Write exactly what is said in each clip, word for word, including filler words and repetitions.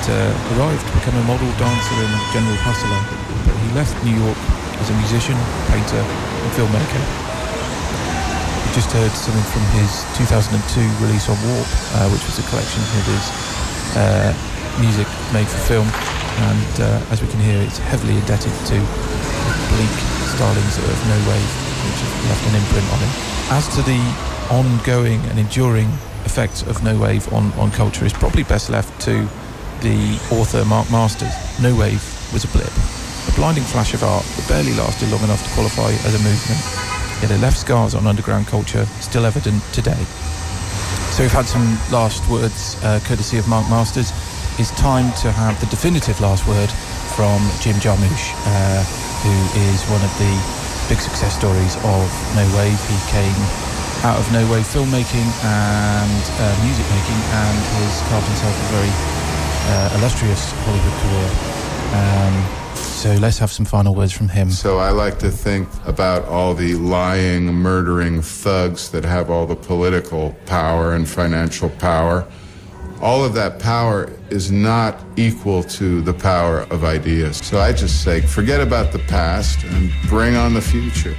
uh, arrived to become a model, dancer and general hustler, but he left New York as a musician, painter and filmmaker. We just heard something from his two thousand two release on Warp, uh, which was a collection of his uh, music made for film, and uh, as we can hear, it's heavily indebted to bleak stylings of No Wave, which have left an imprint on him. As to the ongoing and enduring effects of No Wave on, on culture, is probably best left to the author Mark Masters. No Wave was a blip, a blinding flash of art that barely lasted long enough to qualify as a movement, yet it left scars on underground culture still evident today. So we've had some last words uh, courtesy of Mark Masters. It's time to have the definitive last word from Jim Jarmusch, uh, who is one of the big success stories of No Wave. He came out of No Wave filmmaking and uh, music making, and has carved himself a very uh, illustrious Hollywood career. Um, so let's have some final words from him. So I like to think about all the lying, murdering thugs that have all the political power and financial power. All of that power is not equal to the power of ideas. So I just say, forget about the past and bring on the future.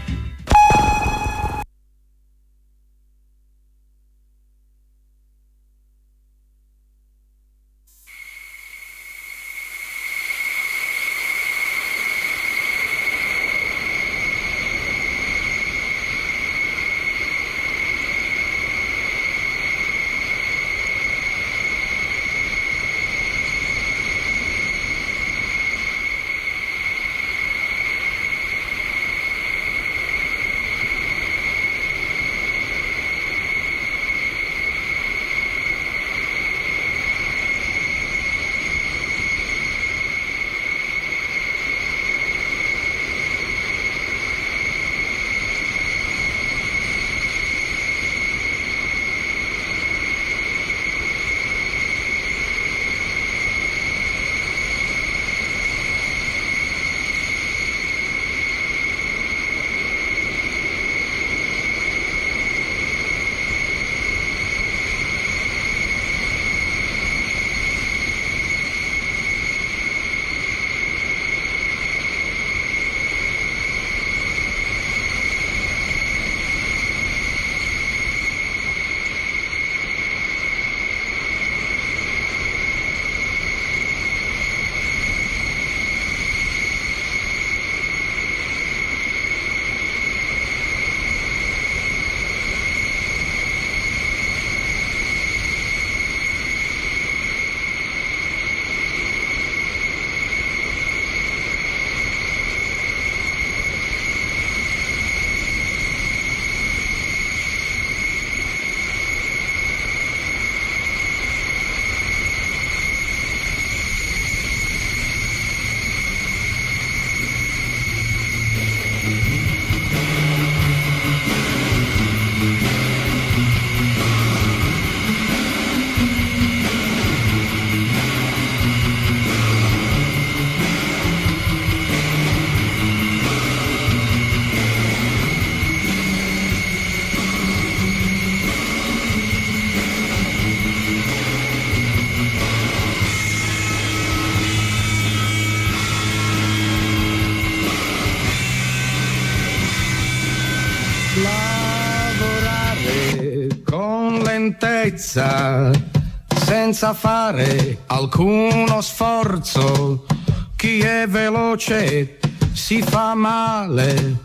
senza fare alcuno sforzo. Chi è veloce si fa male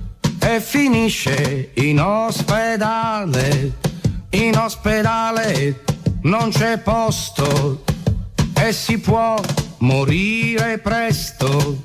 e finisce in ospedale. In ospedale non c'è posto e si può morire presto.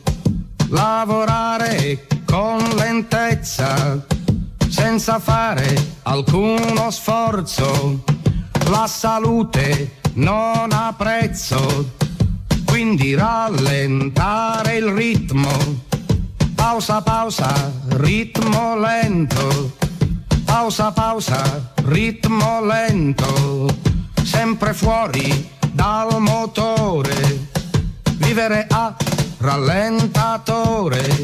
Lavorare con lentezza senza fare alcuno sforzo. La salute non ha prezzo, quindi rallentare il ritmo. Pausa, pausa, ritmo lento. Pausa, pausa, ritmo lento. Sempre fuori dal motore. Vivere a rallentatore.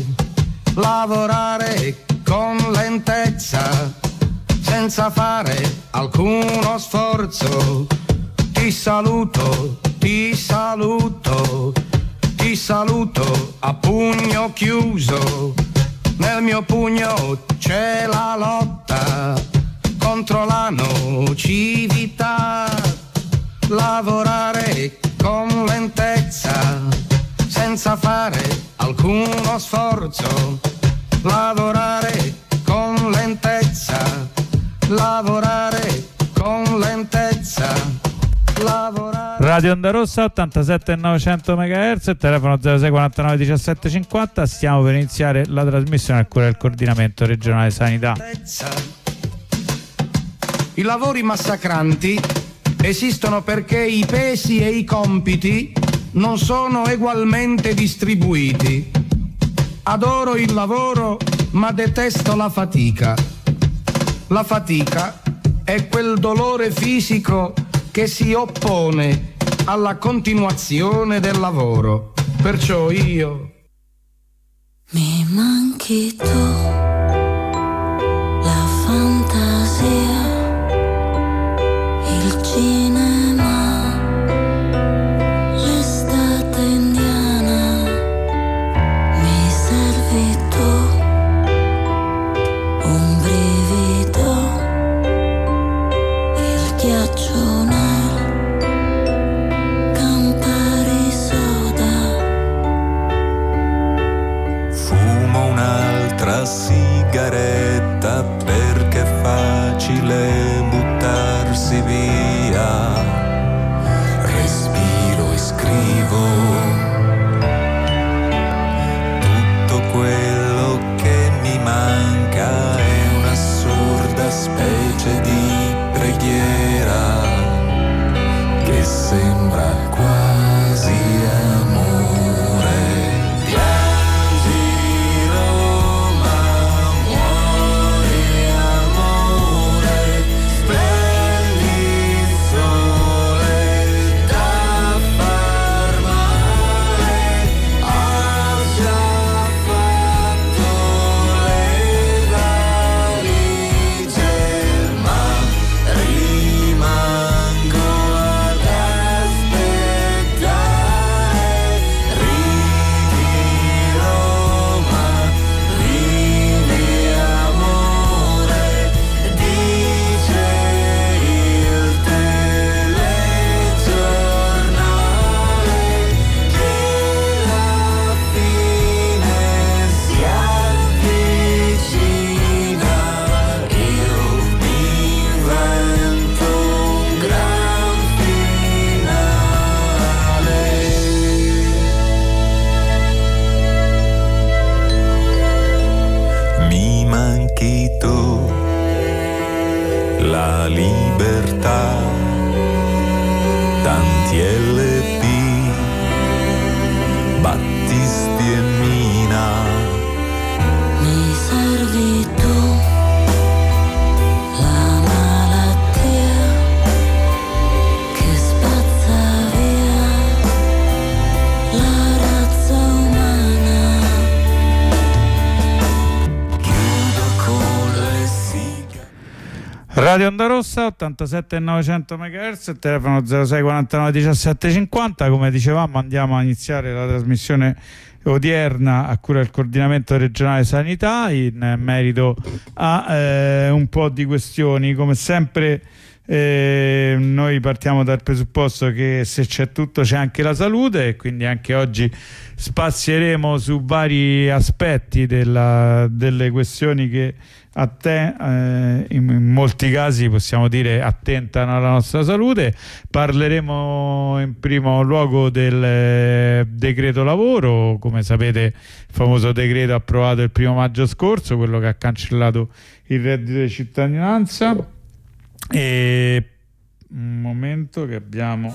Lavorare con lentezza senza fare alcuno sforzo. Ti saluto, ti ti saluto, ti saluto a pugno chiuso. Nel mio pugno c'è la lotta contro la nocività. Lavorare con lentezza, senza fare alcuno sforzo. Lavorare con lentezza, lavorare con lentezza, lavorare. Radio Onda Rossa ottantasette e novecento megahertz, telefono zero sei quarantanove diciassette cinquanta. Stiamo per iniziare la trasmissione a cura del coordinamento regionale sanità. I lavori massacranti esistono perché i pesi e i compiti non sono egualmente distribuiti. Adoro il lavoro, ma detesto la fatica. La fatica è quel dolore fisico che si oppone alla continuazione del lavoro. Perciò io... Mi manchi tu, la fantasia, il cinema, l'estate indiana. Mi servi tu, un brivido, il ghiaccio nel Campari soda. Fumo un'altra sigaretta perché è facile buttarsi via. Respiro e scrivo tutto quello che mi manca, è un'assurda specie di preghiera che sembra quasi amore. Piangi Roma, muori amore, splendi il sole da far male. Ho già fatto le valigie, ma rimango ad aspettare. Ridi Roma, vivi amore, dice il telegiornale che la fine si avvicina. Io mi invento un gran finale. Mi manchi tu, la libertà, tanti L P, Battisti e Mina. Mi servi tu, la malattia che spazza via la razza umana. Chiudo con le sigare. Radio Onda Rossa ottantasette e novecento megahertz, telefono zero sei quarantanove diciassette cinquanta. Come dicevamo, andiamo a iniziare la trasmissione odierna a cura del coordinamento regionale sanità in merito a eh, un po' di questioni. Come sempre eh, noi partiamo dal presupposto che se c'è tutto c'è anche la salute, e quindi anche oggi spazieremo su vari aspetti della, delle questioni che a te eh, in, in molti casi possiamo dire attentano alla nostra salute. Parleremo in primo luogo del eh, decreto lavoro. Come sapete, il famoso decreto approvato il primo maggio scorso, quello che ha cancellato il reddito di cittadinanza. E un momento che abbiamo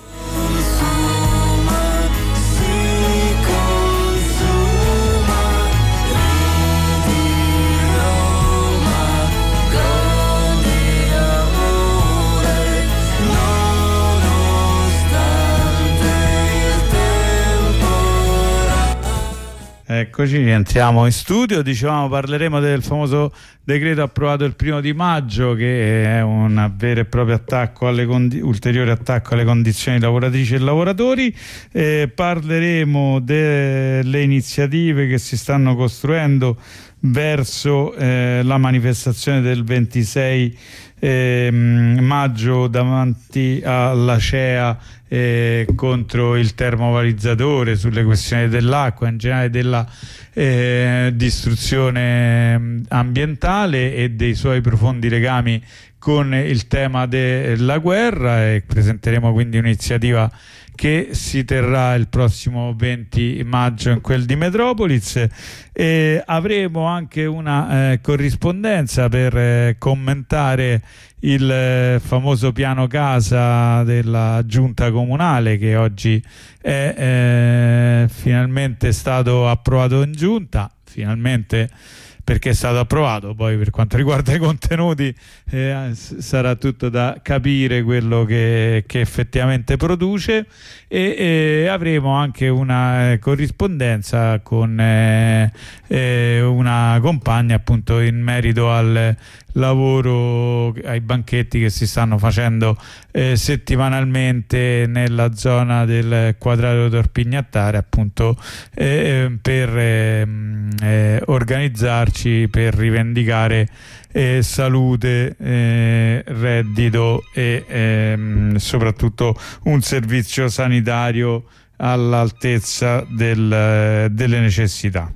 Eccoci, rientriamo in studio. Dicevamo, parleremo del famoso decreto approvato il primo di maggio, che è un vero e proprio attacco alle condi- ulteriore attacco alle condizioni lavoratrici e lavoratori. Eh, parleremo delle iniziative che si stanno costruendo verso eh, la manifestazione del ventisei eh, maggio davanti alla C E A eh, contro il termovalorizzatore, sulle questioni dell'acqua, in generale della eh, distruzione ambientale e dei suoi profondi legami con il tema della guerra, e presenteremo quindi un'iniziativa che si terrà il prossimo venti maggio in quel di Metropolis. E avremo anche una eh, corrispondenza per eh, commentare il eh, famoso piano casa della giunta comunale, che oggi è eh, finalmente stato approvato in giunta, finalmente, perché è stato approvato. Poi per quanto riguarda i contenuti eh, sarà tutto da capire quello che, che effettivamente produce, e, e avremo anche una eh, corrispondenza con eh, eh, una compagna, appunto, in merito al lavoro, ai banchetti che si stanno facendo eh, settimanalmente nella zona del quadrato Torpignattare, appunto eh, per eh, eh, organizzarci, per rivendicare eh, salute, eh, reddito e ehm, soprattutto un servizio sanitario all'altezza del, delle necessità.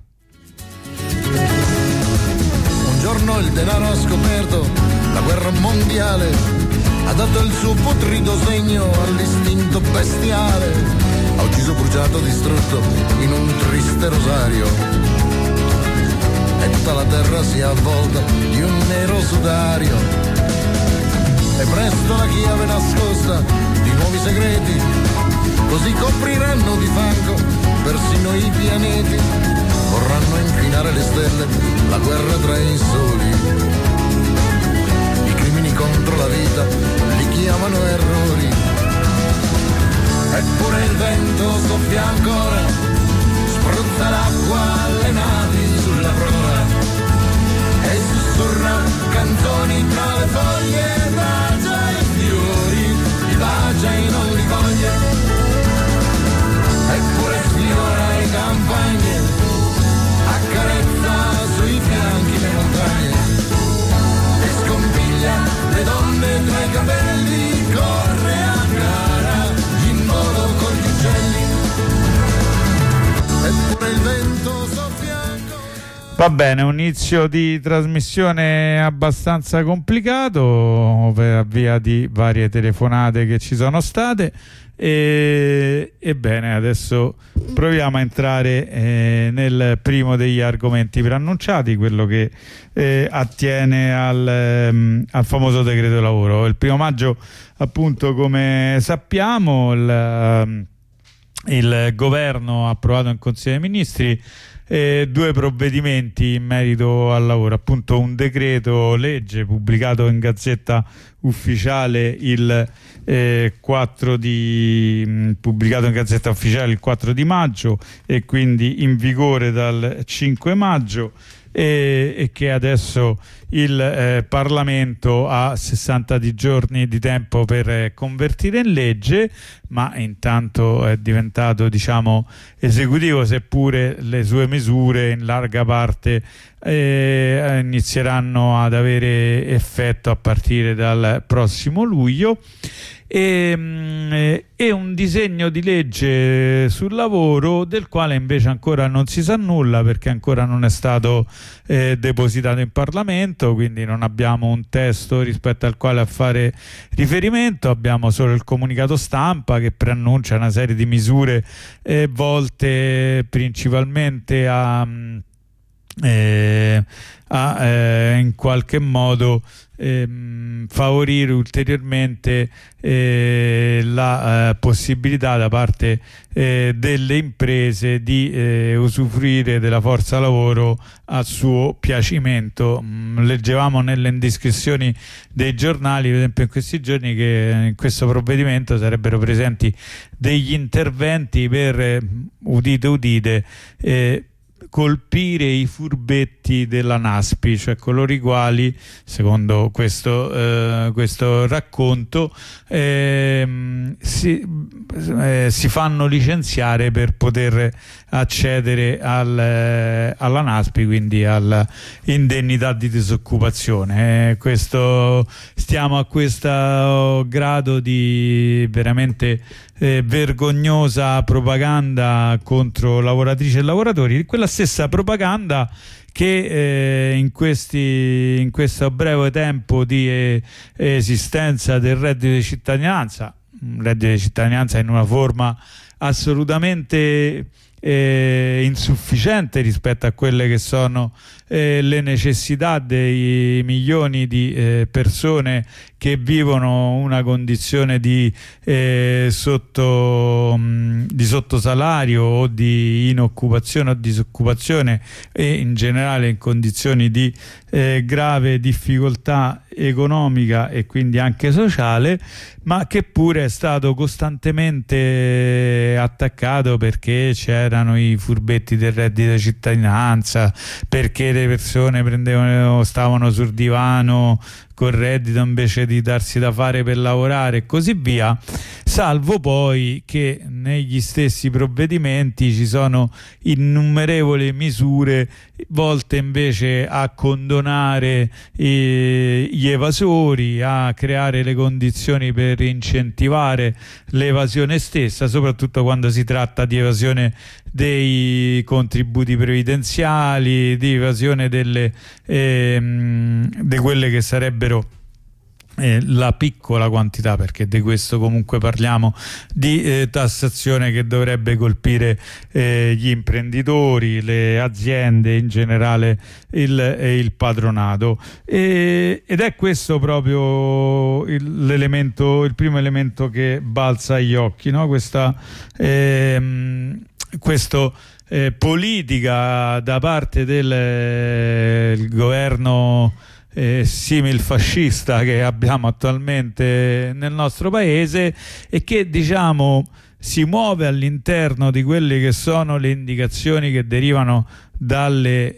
Un giorno il denaro ha scoperto la guerra mondiale, ha dato il suo putrido segno all'istinto bestiale, ha ucciso, bruciato, distrutto in un triste rosario, e tutta la terra si è avvolta di un nero sudario, e presto la chiave nascosta di nuovi segreti, così copriranno di fango persino i pianeti, vorranno inquinare le stelle, la guerra tra i soli, i crimini contro la vita li chiamano errori, eppure il vento soffia ancora, spruzza l'acqua alle navi sulla prora, e sussurra canzoni tra le foglie, bacia i fiori, li bacia e non li coglie, eppure sfiora le campagne, accarezza sui fianchi le montagne, e scompiglia le donne tra i capelli, corre a gara in volo con gli uccelli, eppure il vento soffia ancora. Va bene, un inizio di trasmissione abbastanza complicato per via di varie telefonate che ci sono state. E, ebbene, adesso proviamo a entrare eh, nel primo degli argomenti preannunciati, quello che eh, attiene al, ehm, al famoso decreto lavoro. Il primo maggio, appunto, come sappiamo, il, il governo ha approvato in Consiglio dei Ministri eh, due provvedimenti in merito al lavoro, appunto un decreto legge pubblicato in Gazzetta Ufficiale il eh, quattro di mh, pubblicato in Gazzetta Ufficiale il quattro di maggio, e quindi in vigore dal cinque maggio, e, e che adesso il eh, Parlamento ha sessanta giorni di tempo per eh, convertire in legge, ma intanto è diventato, diciamo, esecutivo, seppure le sue misure in larga parte eh, inizieranno ad avere effetto a partire dal prossimo luglio. E, e un disegno di legge sul lavoro del quale invece ancora non si sa nulla, perché ancora non è stato eh, depositato in Parlamento, quindi non abbiamo un testo rispetto al quale a fare riferimento, abbiamo solo il comunicato stampa che preannuncia una serie di misure eh, volte principalmente a, eh, a eh, in qualche modo Ehm, favorire ulteriormente eh, la eh, possibilità da parte eh, delle imprese di eh, usufruire della forza lavoro a suo piacimento. Mm, leggevamo nelle indiscrezioni dei giornali, per esempio in questi giorni, che in questo provvedimento sarebbero presenti degli interventi per, eh, udite udite, eh, colpire i furbetti della Naspi, cioè coloro i quali, secondo questo, eh, questo racconto, eh, si, eh, si fanno licenziare per poter accedere al, eh, alla Naspi, quindi all'indennità di disoccupazione. Eh, questo, stiamo a questo grado di veramente eh, vergognosa propaganda contro lavoratrici e lavoratori, quella stessa propaganda che eh, in, questi, in questo breve tempo di eh, esistenza del reddito di cittadinanza, un reddito di cittadinanza in una forma assolutamente eh, insufficiente rispetto a quelle che sono eh, le necessità dei milioni di eh, persone che vivono una condizione di, eh, sotto, mh, di sottosalario o di inoccupazione o disoccupazione, e in generale in condizioni di eh, grave difficoltà economica e quindi anche sociale, ma che pure è stato costantemente attaccato perché c'erano i furbetti del reddito di cittadinanza, perché le persone prendevano, stavano sul divano col reddito invece di darsi da fare per lavorare e così via, salvo poi che negli stessi provvedimenti ci sono innumerevoli misure volte invece a condonare eh, gli evasori, a creare le condizioni per incentivare l'evasione stessa, soprattutto quando si tratta di evasione dei contributi previdenziali, di evasione delle ehm, di quelle che sarebbero Eh, la piccola quantità, perché di questo comunque parliamo, di eh, tassazione che dovrebbe colpire eh, gli imprenditori, le aziende, in generale il, eh, il patronato, e, ed è questo proprio il, l'elemento, il primo elemento che balza agli occhi, no? Questa ehm, questo eh, politica da parte del eh, governo Eh, simil fascista che abbiamo attualmente nel nostro paese, e che, diciamo, si muove all'interno di quelle che sono le indicazioni che derivano dalle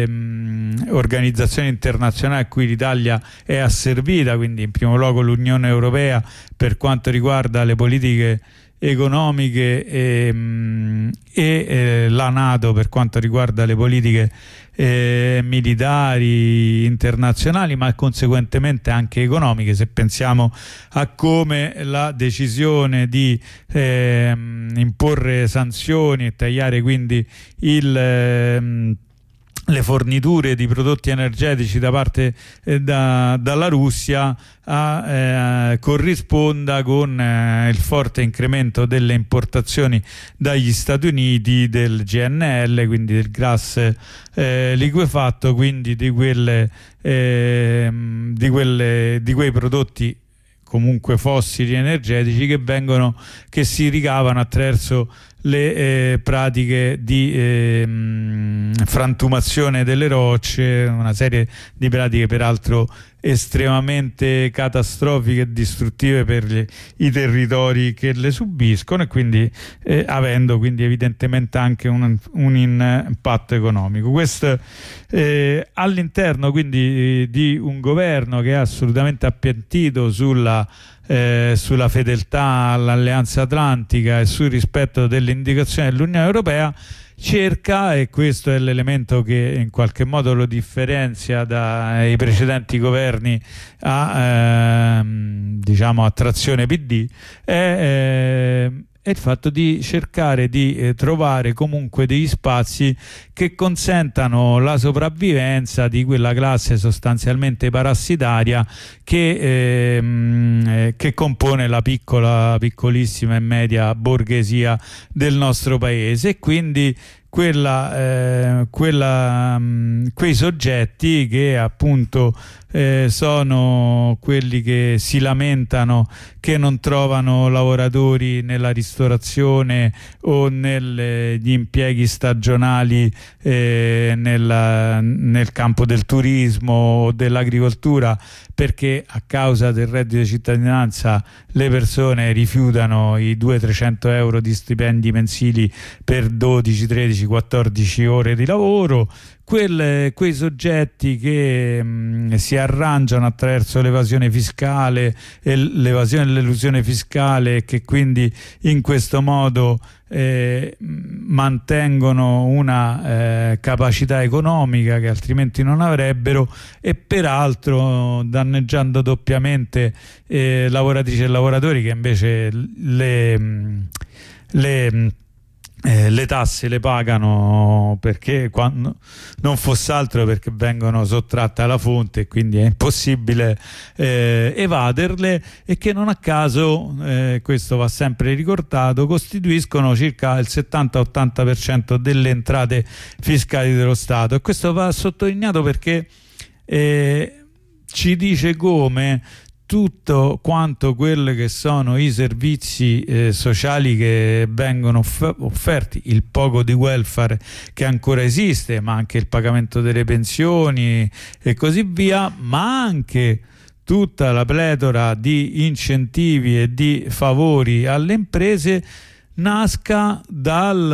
ehm, organizzazioni internazionali a cui l'Italia è asservita, quindi in primo luogo l'Unione Europea per quanto riguarda le politiche economiche e, e eh, la NATO per quanto riguarda le politiche eh, militari internazionali, ma conseguentemente anche economiche, se pensiamo a come la decisione di eh, imporre sanzioni e tagliare quindi il eh, le forniture di prodotti energetici da parte eh, da, dalla Russia a, eh, corrisponda con eh, il forte incremento delle importazioni dagli Stati Uniti del G N L, quindi del gas eh, liquefatto, quindi di quelle, eh, di quelle di quei prodotti comunque fossili energetici che vengono che si ricavano attraverso le eh, pratiche di eh, frantumazione delle rocce, una serie di pratiche peraltro estremamente catastrofiche e distruttive per gli, i territori che le subiscono, e quindi eh, avendo quindi evidentemente anche un, un impatto economico. Questo eh, all'interno quindi di un governo che è assolutamente appiattito sulla Eh, sulla fedeltà all'Alleanza Atlantica e sul rispetto delle indicazioni dell'Unione Europea, cerca, e questo è l'elemento che in qualche modo lo differenzia dai precedenti governi a ehm, diciamo a trazione P D, è eh, è il fatto di cercare di eh, trovare comunque degli spazi che consentano la sopravvivenza di quella classe sostanzialmente parassitaria che, ehm, eh, che compone la piccola, piccolissima e media borghesia del nostro paese, e quindi quella, eh, quella, mh, quei soggetti che appunto eh, sono quelli che si lamentano che non trovano lavoratori nella ristorazione o negli impieghi stagionali eh, nella, nel campo del turismo o dell'agricoltura, perché a causa del reddito di cittadinanza le persone rifiutano i duecento trecento euro di stipendi mensili per dodici, tredici, quattordici ore di lavoro. Quelle, quei soggetti che mh, si arrangiano attraverso l'evasione fiscale e l'evasione e l'elusione fiscale, e che quindi in questo modo eh, mantengono una eh, capacità economica che altrimenti non avrebbero, e peraltro danneggiando doppiamente eh, lavoratrici e lavoratori che invece le, le Eh, le tasse le pagano, perché quando, non fosse altro perché vengono sottratte alla fonte e quindi è impossibile eh, evaderle, e che non a caso, eh, questo va sempre ricordato, costituiscono circa il settanta ottanta per cento delle entrate fiscali dello Stato. E questo va sottolineato perché eh, ci dice come tutto quanto quelli che sono i servizi eh, sociali che vengono off- offerti, il poco di welfare che ancora esiste, ma anche il pagamento delle pensioni e così via, ma anche tutta la pletora di incentivi e di favori alle imprese, nasca dal,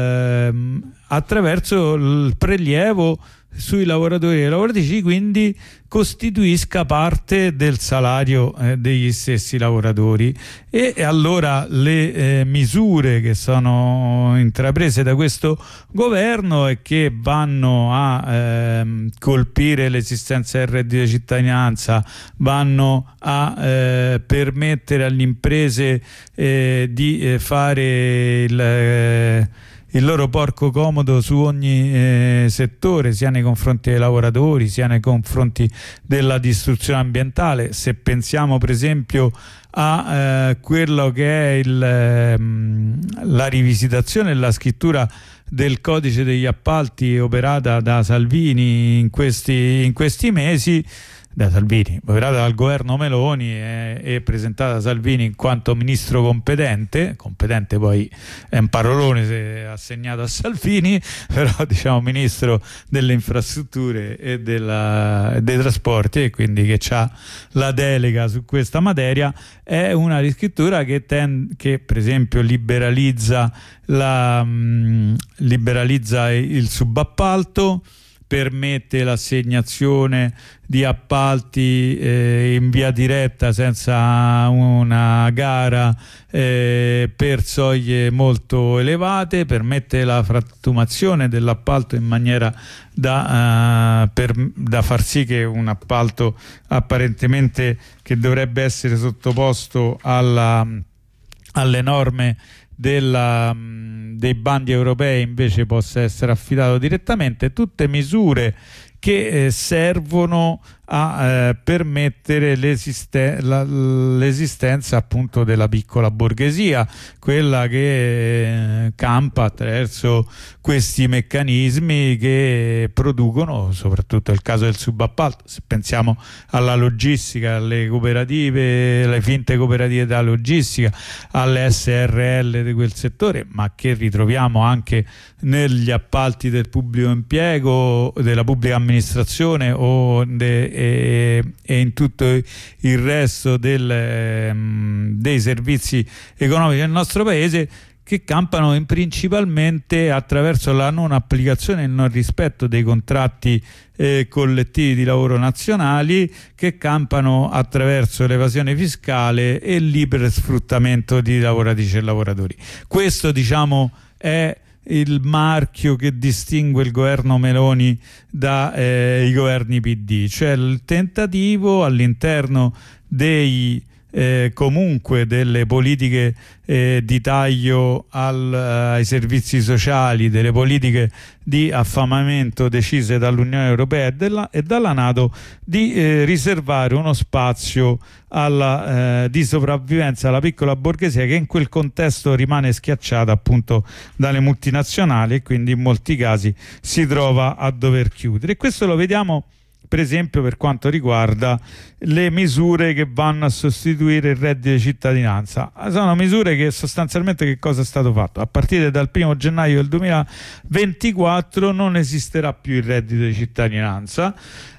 eh, attraverso il prelievo sui lavoratori e le lavoratrici, quindi costituisca parte del salario eh, degli stessi lavoratori. E, e allora le eh, misure che sono intraprese da questo governo e che vanno a eh, colpire l'esistenza del reddito di cittadinanza, vanno a eh, permettere alle imprese eh, di eh, fare il eh, il loro porco comodo su ogni eh, settore, sia nei confronti dei lavoratori sia nei confronti della distruzione ambientale. Se pensiamo per esempio a eh, quello che è il, ehm, la rivisitazione e la scrittura del codice degli appalti operata da Salvini in questi, in questi mesi, da Salvini, operata dal governo Meloni e, e presentata da Salvini in quanto ministro competente, competente poi è un parolone se assegnato a Salvini, però diciamo ministro delle infrastrutture e della, dei trasporti, e quindi che ha la delega su questa materia. È una riscrittura che, ten, che per esempio liberalizza, la, mh, liberalizza il subappalto, permette l'assegnazione di appalti eh, in via diretta senza una gara eh, per soglie molto elevate, permette la frantumazione dell'appalto in maniera da, uh, per, da far sì che un appalto apparentemente che dovrebbe essere sottoposto alla, alle norme Della, dei bandi europei invece possa essere affidato direttamente. Tutte misure che eh, servono a eh, permettere l'esiste- la, l'esistenza appunto della piccola borghesia, quella che eh, campa attraverso questi meccanismi che producono, soprattutto il caso del subappalto. Se pensiamo alla logistica, alle cooperative, alle finte cooperative della logistica, alle S R L di quel settore, ma che ritroviamo anche negli appalti del pubblico impiego, della pubblica amministrazione o de, e, e in tutto il resto del, um, dei servizi economici del nostro paese, che campano in principalmente attraverso la non applicazione e il non rispetto dei contratti eh, collettivi di lavoro nazionali, che campano attraverso l'evasione fiscale e l'ipersfruttamento di lavoratrici e lavoratori. Questo, diciamo, è il marchio che distingue il governo Meloni dai eh, governi P D, cioè il tentativo all'interno dei Eh, comunque delle politiche eh, di taglio al, eh, ai servizi sociali, delle politiche di affamamento decise dall'Unione Europea e, della, e dalla NATO, di eh, riservare uno spazio alla, eh, di sopravvivenza alla piccola borghesia, che in quel contesto rimane schiacciata appunto dalle multinazionali e quindi in molti casi si trova a dover chiudere. E questo lo vediamo per esempio per quanto riguarda le misure che vanno a sostituire il reddito di cittadinanza. Sono misure che sostanzialmente che cosa è stato fatto? A partire dal primo gennaio del duemilaventiquattro non esisterà più il reddito di cittadinanza,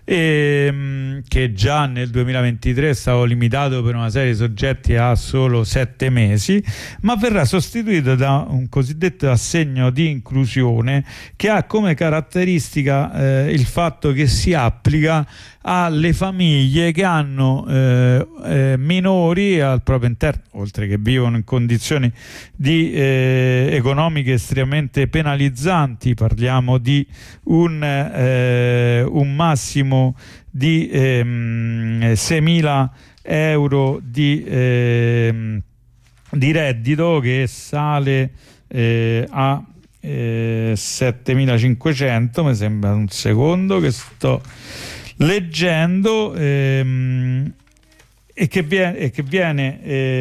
ehm, che già nel duemilaventitré è stato limitato per una serie di soggetti a solo sette mesi, ma verrà sostituito da un cosiddetto assegno di inclusione che ha come caratteristica eh, il fatto che si applica alle famiglie che hanno eh, eh, minori al proprio interno, oltre che vivono in condizioni di, eh, economiche estremamente penalizzanti. Parliamo di un, eh, un massimo di ehm, seimila euro di, ehm, di reddito, che sale eh, a eh, settemilacinquecento. Mi sembra un secondo che sto leggendo, ehm, e che viene, e che viene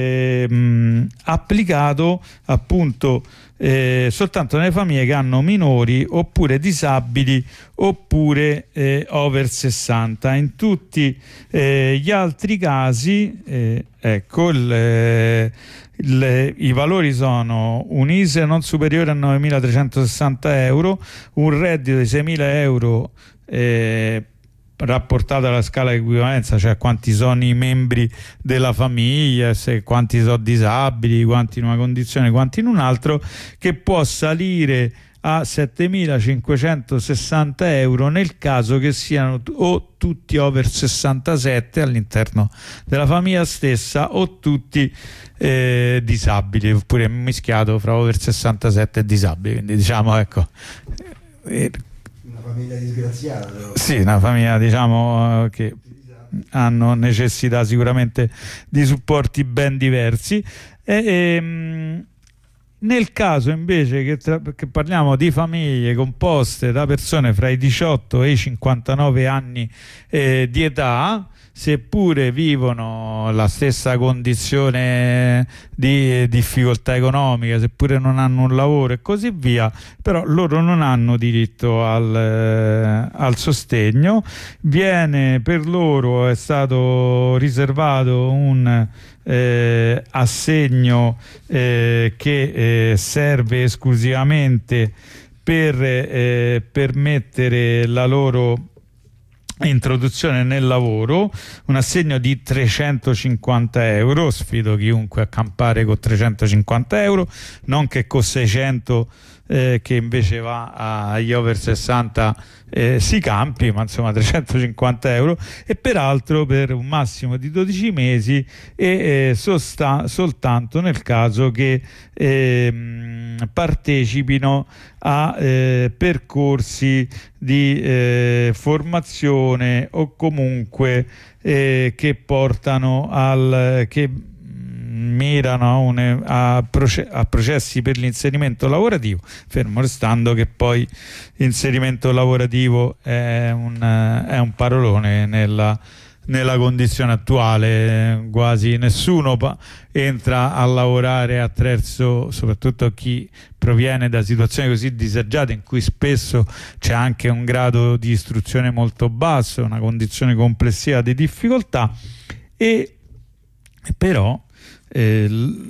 ehm, applicato appunto eh, soltanto nelle famiglie che hanno minori oppure disabili oppure eh, over sessanta. In tutti eh, gli altri casi eh, ecco il, eh, il, i valori sono un I S E E non superiore a novemilatrecentosessanta euro, un reddito di seimila euro eh, rapportato alla scala di equivalenza, cioè quanti sono i membri della famiglia, se quanti sono disabili, quanti in una condizione, quanti in un altro, che può salire a settemilacinquecentosessanta euro nel caso che siano o tutti over sessantasette all'interno della famiglia stessa o tutti eh, disabili, oppure mischiato fra over sessantasette e disabili. Quindi diciamo, ecco, eh, una famiglia disgraziata, però. Sì, una famiglia, diciamo, eh, che hanno necessità sicuramente di supporti ben diversi. E, e, nel caso invece che, tra, che parliamo di famiglie composte da persone fra i diciotto e i cinquantanove anni eh, di età, seppure vivono la stessa condizione di difficoltà economica, seppure non hanno un lavoro e così via, però loro non hanno diritto al, eh, al sostegno. Viene per loro, è stato riservato un eh, assegno eh, che eh, serve esclusivamente per eh, permettere la loro introduzione nel lavoro, un assegno di trecentocinquanta euro. Sfido chiunque a campare con trecentocinquanta euro, non che con seicento eh, che invece va agli over sessanta eh, si campi, ma insomma trecentocinquanta euro, e peraltro per un massimo di dodici mesi e eh, sosta- soltanto nel caso che eh, partecipino a eh, percorsi di eh, formazione o comunque eh, che portano al che mirano a, un, a, proce- a processi per l'inserimento lavorativo, fermo restando che poi l'inserimento lavorativo è un, è un parolone nella nella condizione attuale. Quasi nessuno pa- entra a lavorare attraverso, soprattutto chi proviene da situazioni così disagiate in cui spesso c'è anche un grado di istruzione molto basso, una condizione complessiva di difficoltà. E però eh,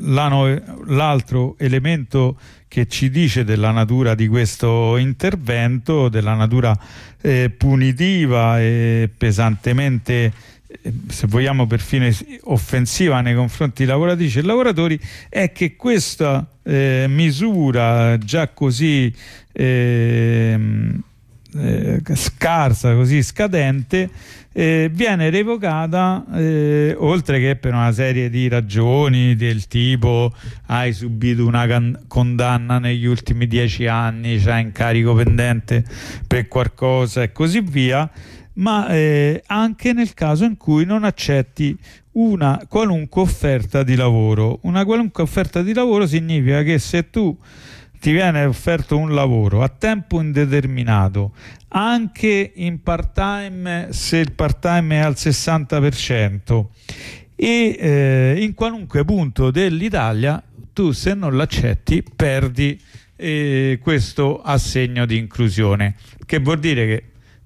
l'altro elemento che ci dice della natura di questo intervento, della natura eh, punitiva e pesantemente, eh, se vogliamo perfino offensiva nei confronti di lavoratrici e lavoratori, è che questa eh, misura già così eh, eh, scarsa, così scadente, Eh, viene revocata eh, oltre che per una serie di ragioni del tipo hai subito una can- condanna negli ultimi dieci anni, c'hai incarico pendente per qualcosa e così via, ma eh, anche nel caso in cui non accetti una qualunque offerta di lavoro. Una qualunque offerta di lavoro significa che se tu ti viene offerto un lavoro a tempo indeterminato, anche in part-time, se il part-time è al sessanta per cento, e eh, in qualunque punto dell'Italia, tu se non l'accetti perdi eh, questo assegno di inclusione, che vuol dire che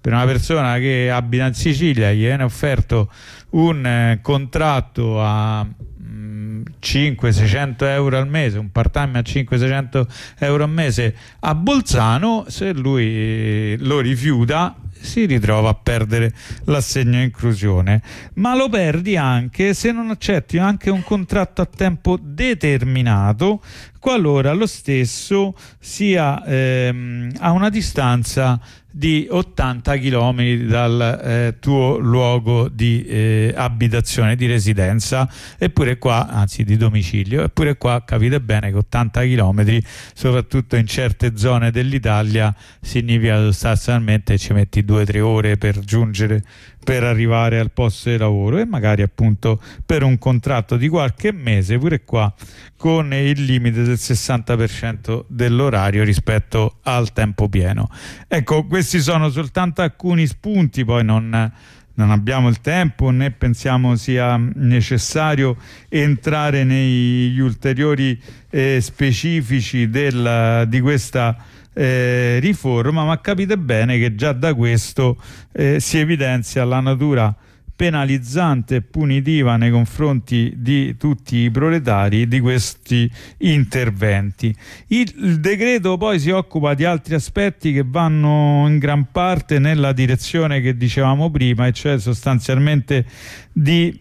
per una persona che abita in Sicilia gli viene offerto un eh, contratto a cinquecento seicento euro al mese, un part time a cinquecento seicento euro al mese a Bolzano, se lui lo rifiuta si ritrova a perdere l'assegno inclusione, ma lo perdi anche se non accetti anche un contratto a tempo determinato qualora lo stesso sia ehm, a una distanza di ottanta chilometri dal eh, tuo luogo di eh, abitazione, di residenza, eppure qua, anzi di domicilio, eppure qua capite bene che ottanta chilometri, soprattutto in certe zone dell'Italia, significa sostanzialmente ci metti due o tre ore per giungere, per arrivare al posto di lavoro, e magari appunto per un contratto di qualche mese, pure qua con il limite del sessanta per cento dell'orario rispetto al tempo pieno. Ecco, questi sono soltanto alcuni spunti, poi non, non abbiamo il tempo né pensiamo sia necessario entrare negli ulteriori eh, specifici del, di questa eh, riforma, ma capite bene che già da questo eh, si evidenzia la natura penalizzante e punitiva nei confronti di tutti i proletari di questi interventi. Il, il decreto poi si occupa di altri aspetti che vanno in gran parte nella direzione che dicevamo prima, e cioè sostanzialmente di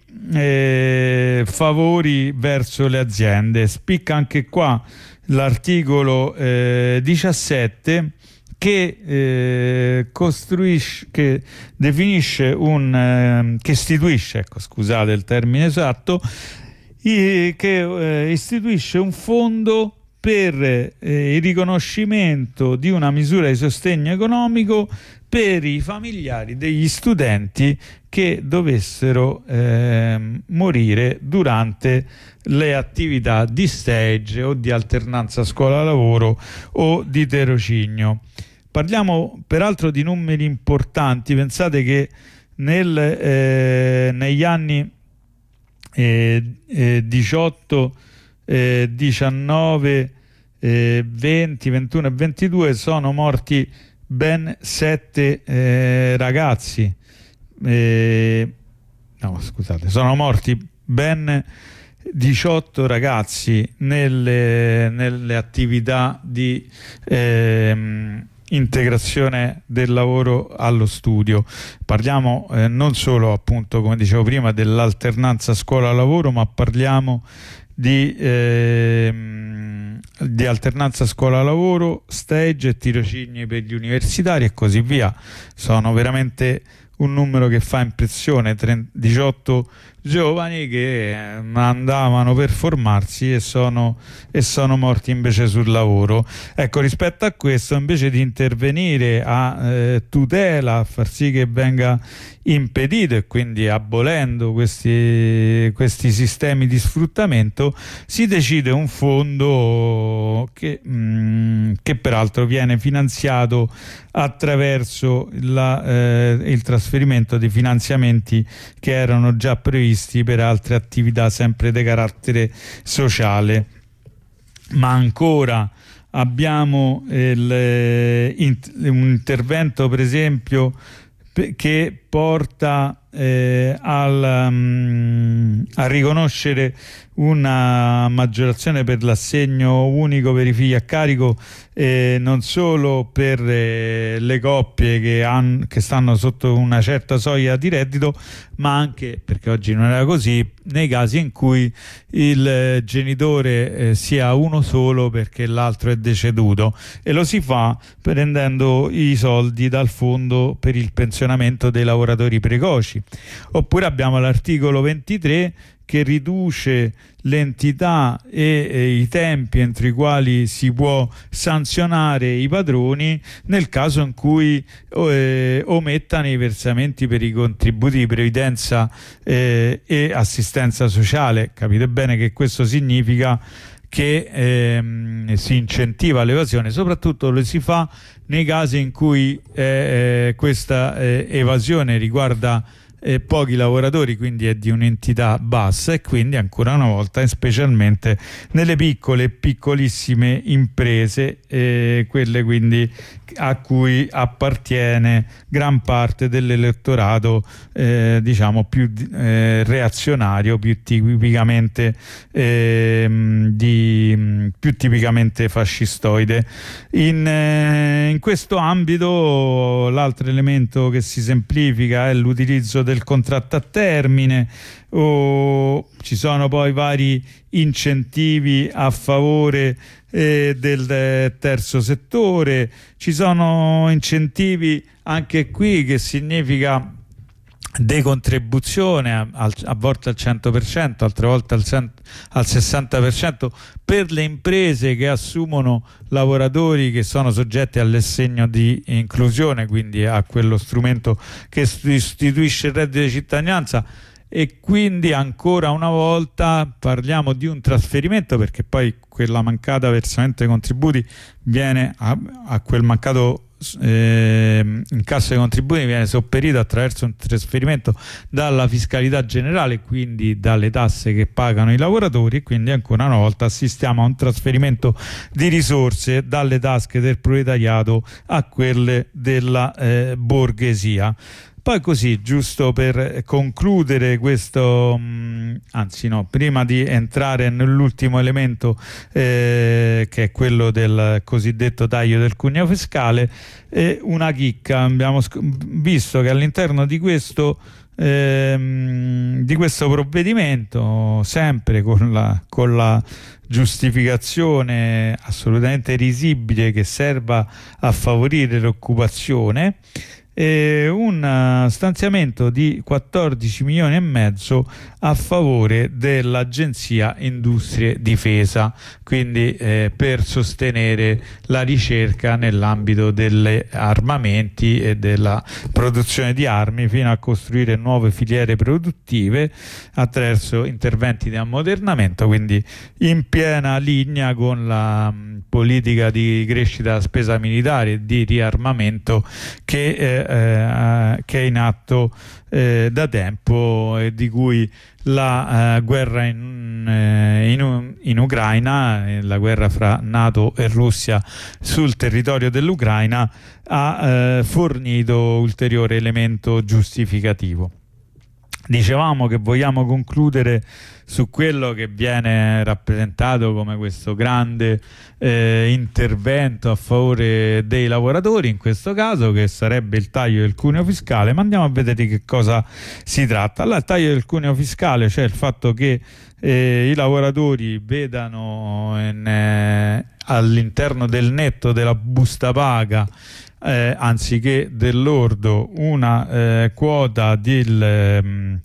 eh, favori verso le aziende. Spicca anche qua l'articolo eh, diciassette che eh, costruisce, che definisce un eh, che istituisce, ecco, scusate il termine esatto, i, che eh, istituisce un fondo per eh, il riconoscimento di una misura di sostegno economico per i familiari degli studenti che dovessero eh, morire durante le attività di stage o di alternanza scuola-lavoro o di tirocinio. Parliamo peraltro di numeri importanti. Pensate che nel, eh, negli anni eh, eh, diciotto, eh, diciannove, eh, venti, ventuno e ventidue sono morti ben sette eh, ragazzi. Eh, no, scusate, sono morti ben diciotto ragazzi nelle, nelle attività di ehm, integrazione del lavoro allo studio. Parliamo eh, non solo, appunto, come dicevo prima, dell'alternanza scuola-lavoro, ma parliamo di, ehm, di alternanza scuola-lavoro, stage e tirocini per gli universitari e così via. Sono veramente un numero che fa impressione, diciotto giovani che andavano per formarsi e sono, e sono morti invece sul lavoro. Ecco, rispetto a questo, invece di intervenire a eh, tutela, a far sì che venga impedito, e quindi abolendo questi, questi sistemi di sfruttamento, si decide un fondo che, mh, che peraltro viene finanziato attraverso la, eh, il trasferimento di finanziamenti che erano già previsti per altre attività sempre di carattere sociale. Ma ancora abbiamo il, un intervento, per esempio, che porta eh, al, um, a riconoscere una maggiorazione per l'assegno unico per i figli a carico, eh, non solo per eh, le coppie che, han, che stanno sotto una certa soglia di reddito, ma anche, perché oggi non era così, nei casi in cui il eh, genitore eh, sia uno solo perché l'altro è deceduto, e lo si fa prendendo i soldi dal fondo per il pensionamento dei lavoratori precoci. Oppure abbiamo l'articolo ventitré che riduce l'entità e, e i tempi entro i quali si può sanzionare i padroni nel caso in cui eh, omettano i versamenti per i contributi di previdenza eh, e assistenza sociale. Capite bene che questo significa che ehm, si incentiva l'evasione, soprattutto lo si fa nei casi in cui eh, questa eh, evasione riguarda eh, pochi lavoratori, quindi è di un'entità bassa, e quindi ancora una volta, specialmente nelle piccole e piccolissime imprese, eh, quelle quindi a cui appartiene gran parte dell'elettorato eh, diciamo più eh, reazionario, più tipicamente eh, di più tipicamente fascistoide. In, eh, in questo ambito l'altro elemento che si semplifica è l'utilizzo del contratto a termine, o ci sono poi vari incentivi a favore eh, del eh, terzo settore, ci sono incentivi anche qui che significa decontribuzione a, a volte al cento per cento, altre volte al, al sessanta per cento per le imprese che assumono lavoratori che sono soggetti all'assegno di inclusione, quindi a quello strumento che istituisce il reddito di cittadinanza. E quindi ancora una volta parliamo di un trasferimento, perché poi quella mancata versamento dei contributi viene a, a quel mancato eh, incasso dei contributi viene sopperito attraverso un trasferimento dalla fiscalità generale, quindi dalle tasse che pagano i lavoratori, e quindi ancora una volta assistiamo a un trasferimento di risorse dalle tasche del proletariato a quelle della eh, borghesia. Poi così, giusto per concludere questo, mh, anzi no, prima di entrare nell'ultimo elemento eh, che è quello del cosiddetto taglio del cuneo fiscale, eh, una chicca. Abbiamo visto che all'interno di questo ehm, di questo provvedimento, sempre con la, con la giustificazione assolutamente risibile che serva a favorire l'occupazione, e un stanziamento di quattordici milioni e mezzo a favore dell'Agenzia Industrie Difesa, quindi eh, per sostenere la ricerca nell'ambito degli armamenti e della produzione di armi, fino a costruire nuove filiere produttive attraverso interventi di ammodernamento, quindi in piena linea con la mh, politica di crescita della spesa militare e di riarmamento che eh, Eh, che è in atto eh, da tempo, e di cui la eh, guerra in, eh, in, in Ucraina, eh, la guerra fra NATO e Russia sul territorio dell'Ucraina, ha eh, fornito ulteriore elemento giustificativo. Dicevamo che vogliamo concludere su quello che viene rappresentato come questo grande eh, intervento a favore dei lavoratori, in questo caso, che sarebbe il taglio del cuneo fiscale. Ma andiamo a vedere di che cosa si tratta. Allora, il taglio del cuneo fiscale, cioè il fatto che eh, i lavoratori vedano in, eh, all'interno del netto della busta paga, Eh, anziché dell'ordo, una eh, quota del ehm,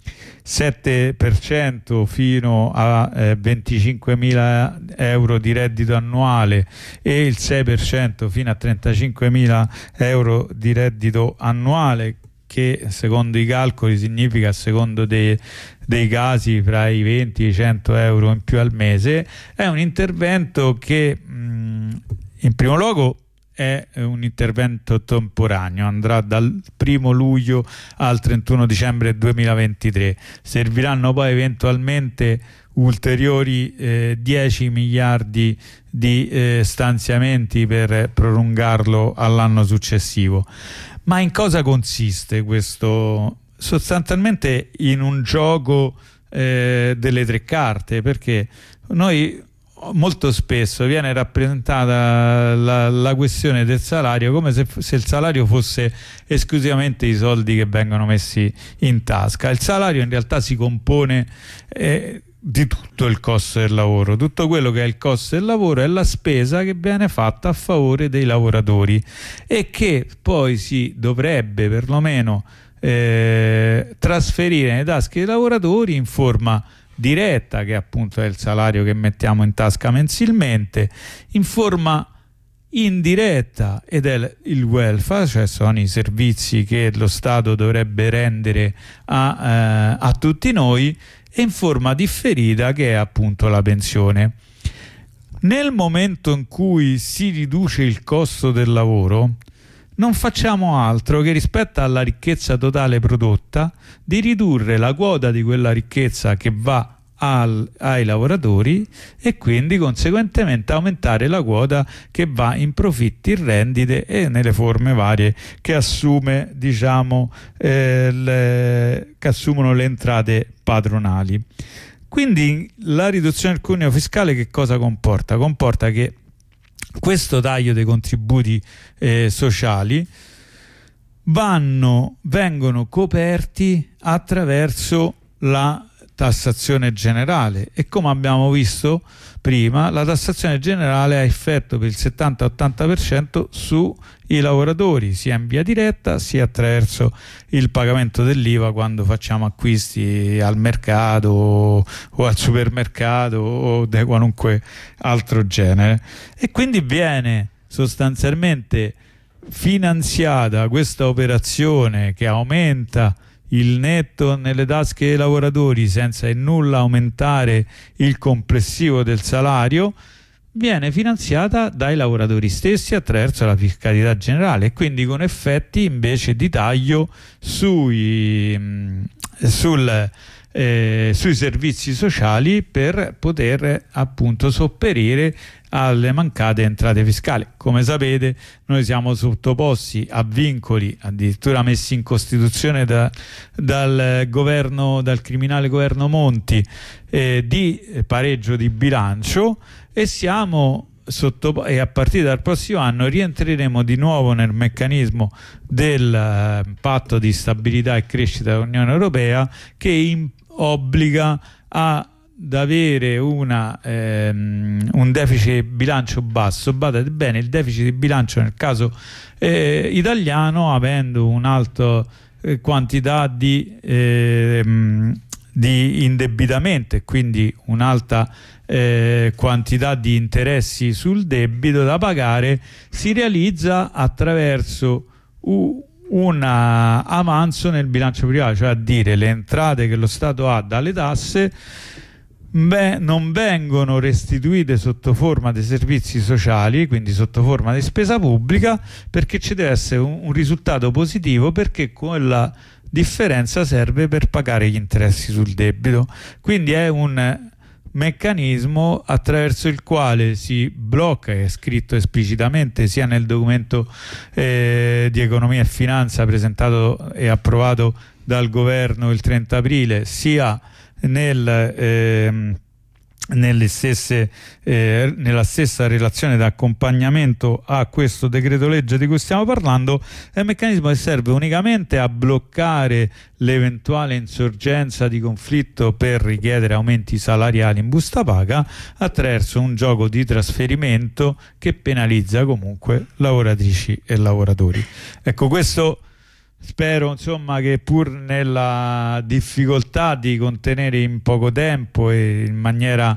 sette per cento fino a eh, venticinquemila euro di reddito annuale e il sei per cento fino a trentacinquemila euro di reddito annuale, che secondo i calcoli significa, a secondo dei, dei casi, fra i venti e i cento euro in più al mese. È un intervento che mh, in primo luogo è un intervento temporaneo, andrà dal primo luglio al trentuno dicembre duemilaventitré. Serviranno poi eventualmente ulteriori eh, dieci miliardi di eh, stanziamenti per prolungarlo all'anno successivo. Ma in cosa consiste questo? Sostanzialmente in un gioco eh, delle tre carte, perché noi molto spesso viene rappresentata la, la questione del salario come se, se il salario fosse esclusivamente i soldi che vengono messi in tasca. Il salario in realtà si compone eh, di tutto il costo del lavoro. Tutto quello che è il costo del lavoro è la spesa che viene fatta a favore dei lavoratori, e che poi si dovrebbe perlomeno eh, trasferire nei tasche dei lavoratori in forma diretta, che appunto è il salario che mettiamo in tasca mensilmente, in forma indiretta, ed è il welfare, cioè sono i servizi che lo Stato dovrebbe rendere a, eh, a tutti noi, e in forma differita, che è appunto la pensione. Nel momento in cui si riduce il costo del lavoro, non facciamo altro che, rispetto alla ricchezza totale prodotta, di ridurre la quota di quella ricchezza che va al, ai lavoratori e quindi conseguentemente aumentare la quota che va in profitti, in rendite e nelle forme varie che assume, diciamo, eh, le, che assumono le entrate patronali. Quindi la riduzione del cuneo fiscale che cosa comporta? Comporta che questo taglio dei contributi eh, sociali vanno, vengono coperti attraverso la tassazione generale, e come abbiamo visto prima, la tassazione generale ha effetto per il settanta ottanta per cento sui lavoratori, sia in via diretta sia attraverso il pagamento dell'I V A quando facciamo acquisti al mercato o al supermercato o di qualunque altro genere, e quindi viene sostanzialmente finanziata questa operazione che aumenta il netto nelle tasche dei lavoratori senza in nulla aumentare il complessivo del salario, viene finanziata dai lavoratori stessi attraverso la fiscalità generale, e quindi con effetti invece di taglio sui, sul, eh, sui servizi sociali per poter appunto sopperire alle mancate entrate fiscali. Come sapete, noi siamo sottoposti a vincoli addirittura messi in Costituzione da, dal governo, dal criminale governo Monti, eh, di pareggio di bilancio, e siamo sotto, e a partire dal prossimo anno rientreremo di nuovo nel meccanismo del eh, patto di stabilità e crescita dell'Unione Europea, che in, obbliga a ad avere una, ehm, un deficit bilancio basso. Badate bene, il deficit di bilancio nel caso eh, italiano, avendo un'alta eh, quantità di, eh, di indebitamento e quindi un'alta eh, quantità di interessi sul debito da pagare, si realizza attraverso un un avanzo nel bilancio privato, cioè a dire le entrate che lo Stato ha dalle tasse Beh, non vengono restituite sotto forma di servizi sociali, quindi sotto forma di spesa pubblica, perché ci deve essere un, un risultato positivo, perché quella differenza serve per pagare gli interessi sul debito. Quindi è un meccanismo attraverso il quale si blocca, è scritto esplicitamente sia nel documento eh, di economia e finanza presentato e approvato dal governo il trenta aprile, sia nel, eh, nelle stesse, eh, nella stessa relazione d'accompagnamento a questo decreto legge di cui stiamo parlando. È un meccanismo che serve unicamente a bloccare l'eventuale insorgenza di conflitto per richiedere aumenti salariali in busta paga attraverso un gioco di trasferimento che penalizza comunque lavoratrici e lavoratori. Ecco, questo spero insomma che, pur nella difficoltà di contenere in poco tempo e in maniera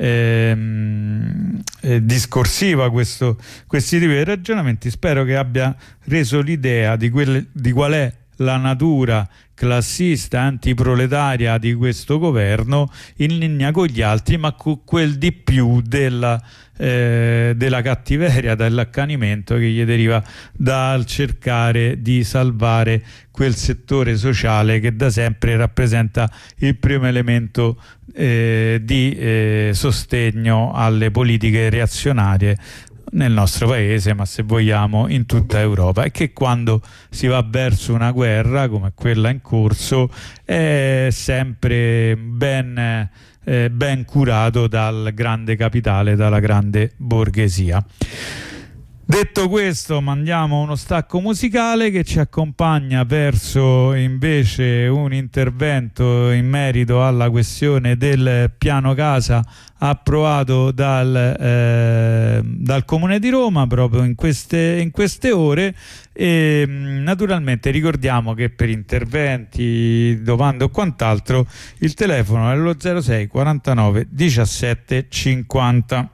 ehm, eh, discorsiva questo, questi tipi di ragionamenti, spero che abbia reso l'idea di, quelle, di qual è la natura classista, antiproletaria di questo governo, in linea con gli altri, ma con quel di più della, eh, della cattiveria, dell'accanimento che gli deriva dal cercare di salvare quel settore sociale che da sempre rappresenta il primo elemento eh, di eh, sostegno alle politiche reazionarie nel nostro paese, ma se vogliamo in tutta Europa, e che quando si va verso una guerra come quella in corso è sempre ben, eh, ben curato dal grande capitale, dalla grande borghesia. Detto questo, mandiamo uno stacco musicale che ci accompagna verso invece un intervento in merito alla questione del piano casa approvato dal, eh, dal Comune di Roma proprio in queste, in queste ore. E naturalmente ricordiamo che per interventi, domande o quant'altro il telefono è lo zero sei quarantanove diciassette cinquanta.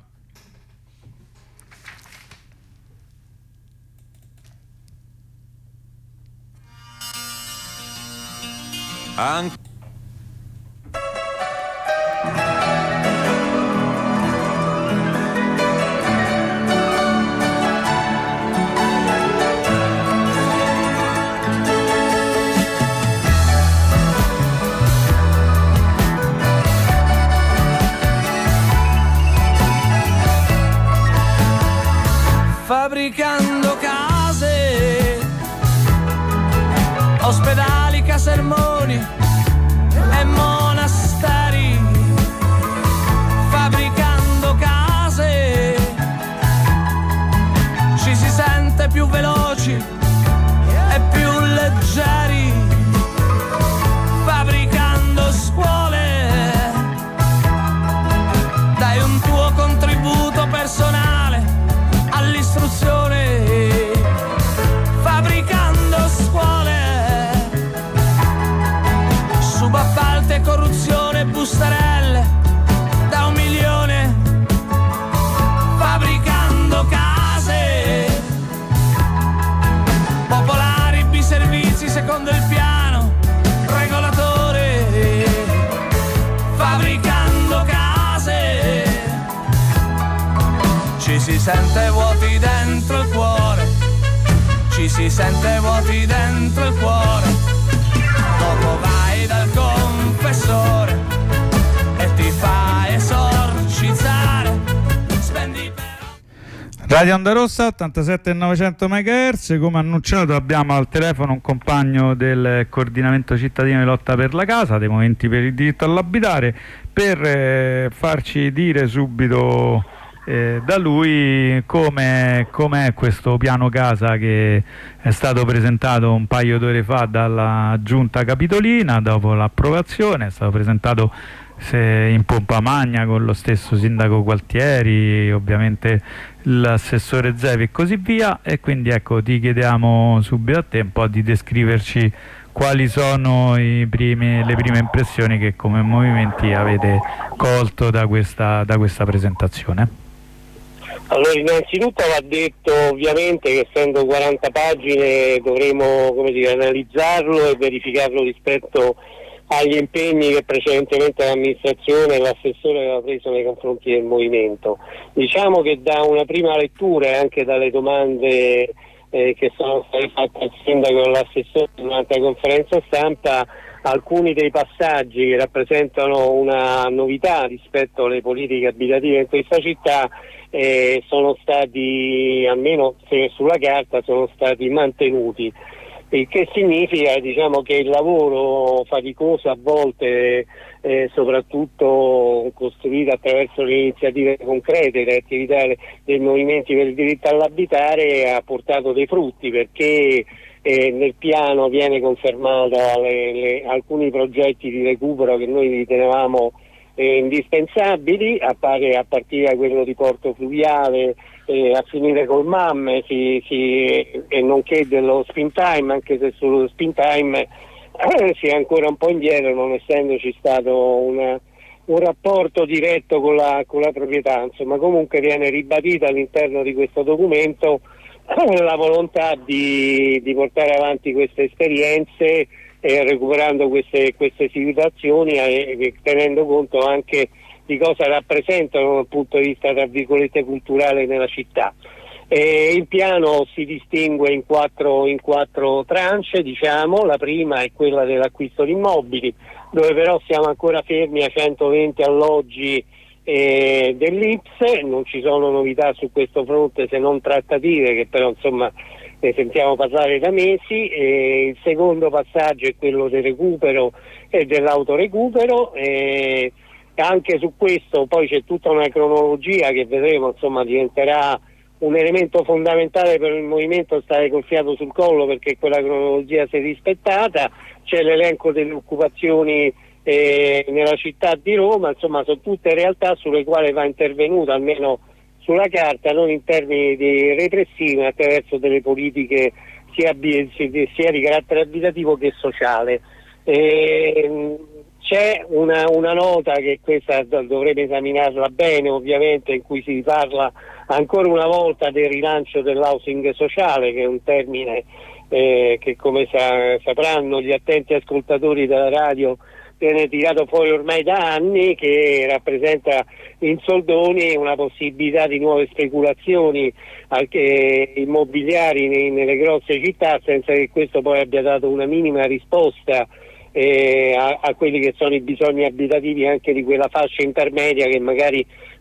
Anche fabbricando case, ospedali, casermoni e monasteri, fabbricando case ci si sente più veloci e più leggeri, fabbricando scuole dai un tuo contributo personale all'istruzione, fabbricando scuole, subappalti e corruzione, bustarelle da un milione, fabbricando case popolari, biservizi secondo il piano regolatore, fabbricando case ci si sente vuoti dentro il cuore, ci si sente vuoti dentro il cuore, dopo vai dal confessore e ti fai esorcizzare, spendi per... Radio Onda Rossa ottantasette e novecento megahertz. Come annunciato abbiamo al telefono un compagno del coordinamento cittadino di lotta per la casa, dei movimenti per il diritto all'abitare, per eh, farci dire subito eh, da lui come è questo piano casa che è stato presentato un paio d'ore fa dalla giunta capitolina dopo l'approvazione. È stato presentato in pompa magna con lo stesso sindaco Gualtieri, ovviamente l'assessore Zevi e così via, e quindi ecco ti chiediamo subito a te un po' di descriverci quali sono i primi, le prime impressioni che come movimenti avete colto da questa, da questa presentazione. Allora, innanzitutto va detto ovviamente che essendo quaranta pagine dovremo, come dire, analizzarlo e verificarlo rispetto agli impegni che precedentemente l'amministrazione e l'assessore aveva preso nei confronti del movimento. Diciamo che da una prima lettura e anche dalle domande eh, che sono state fatte al sindaco e all'assessore durante la conferenza stampa, alcuni dei passaggi che rappresentano una novità rispetto alle politiche abitative in questa città eh, sono stati, almeno se sulla carta, sono stati mantenuti. Il che significa, diciamo, che il lavoro faticoso a volte, eh, soprattutto costruito attraverso le iniziative concrete, le attività dei movimenti per il diritto all'abitare, ha portato dei frutti, perché eh, nel piano viene confermata le, le, alcuni progetti di recupero che noi ritenevamo eh, indispensabili, a, pare, a partire da quello di Porto Fluviale, Eh, a finire col M A M si, si, e nonché dello spin time, anche se sullo spin time eh, si è ancora un po' indietro, non essendoci stato una, un rapporto diretto con la, con la proprietà. Insomma, comunque viene ribadita all'interno di questo documento eh, la volontà di, di portare avanti queste esperienze eh, recuperando queste, queste situazioni e eh, tenendo conto anche di cosa rappresentano dal punto di vista, tra virgolette, culturale nella città. E il piano si distingue in quattro, in quattro tranche, diciamo. La prima è quella dell'acquisto di immobili, dove però siamo ancora fermi a centoventi alloggi eh, dell'I P S E, non ci sono novità su questo fronte se non trattative, che però insomma ne sentiamo parlare da mesi. E il secondo passaggio è quello del recupero e dell'autorecupero. E anche su questo poi c'è tutta una cronologia che vedremo, insomma, diventerà un elemento fondamentale per il movimento stare col fiato sul collo, perché quella cronologia si è rispettata. C'è l'elenco delle occupazioni eh, nella città di Roma, insomma sono tutte realtà sulle quali va intervenuto, almeno sulla carta, non in termini di repressivi, ma attraverso delle politiche sia, sia di carattere abitativo che sociale. E, c'è una, una nota che questa dovremo esaminarla bene, ovviamente, in cui si parla ancora una volta del rilancio dell'housing sociale, che è un termine eh, che, come sa, sapranno gli attenti ascoltatori della radio, viene tirato fuori ormai da anni, che rappresenta in soldoni una possibilità di nuove speculazioni anche immobiliari nei, nelle grosse città, senza che questo poi abbia dato una minima risposta Eh, a, a quelli che sono i bisogni abitativi anche di quella fascia intermedia che magari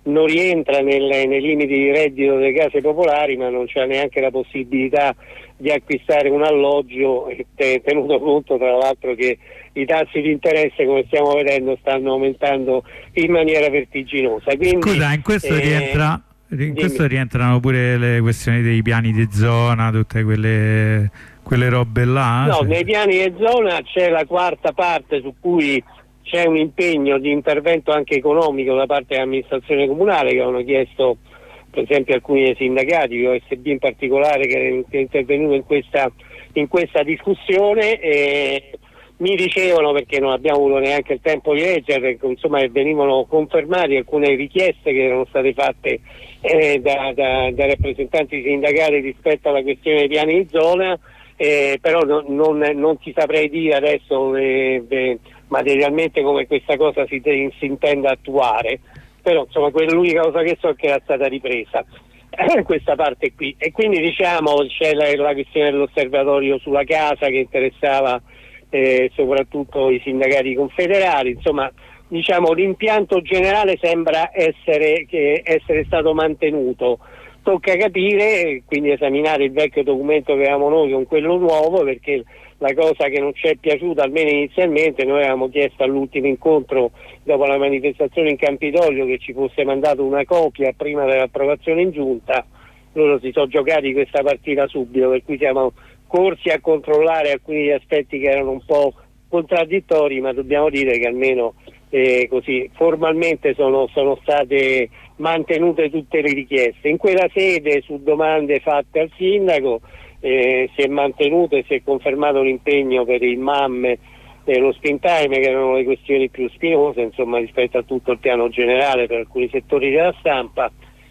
non rientra nel, nei limiti di reddito delle case popolari, ma non c'è neanche la possibilità di acquistare un alloggio, tenuto conto tra l'altro che i tassi di interesse, come stiamo vedendo, stanno aumentando in maniera vertiginosa. Quindi, scusa, in questo eh, rientra in dimmi. questo rientrano pure le questioni dei piani di zona, tutte quelle, quelle robe là? No, Cioè... nei piani di zona c'è la quarta parte su cui c'è un impegno di intervento anche economico da parte dell'amministrazione comunale, che hanno chiesto per esempio alcuni dei sindacati, O S B in particolare, che è intervenuto in questa, in questa discussione. E mi dicevano, perché non abbiamo avuto neanche il tempo di leggere, insomma venivano confermate alcune richieste che erano state fatte eh, da, da, da rappresentanti sindacali rispetto alla questione dei piani di zona, eh, però no, non, non ti saprei dire adesso eh, eh, materialmente come questa cosa si, si intenda attuare, però insomma quella è l'unica cosa che so, che era stata ripresa questa parte qui. E quindi diciamo c'è la, la questione dell'osservatorio sulla casa che interessava Eh, soprattutto i sindacati confederali. Insomma, diciamo l'impianto generale sembra essere, che essere stato mantenuto. Tocca capire, quindi esaminare il vecchio documento che avevamo noi con quello nuovo, perché la cosa che non ci è piaciuta, almeno inizialmente, noi avevamo chiesto all'ultimo incontro dopo la manifestazione in Campidoglio che ci fosse mandato una copia prima dell'approvazione in giunta. Loro si sono giocati questa partita subito, per cui siamo corsi a controllare alcuni aspetti che erano un po' contraddittori, ma dobbiamo dire che almeno eh, così formalmente sono, sono state mantenute tutte le richieste. In quella sede, su domande fatte al sindaco, eh, si è mantenuto e si è confermato l'impegno per il M A M e lo spin time, che erano le questioni più spinose, insomma, rispetto a tutto il piano generale per alcuni settori della stampa,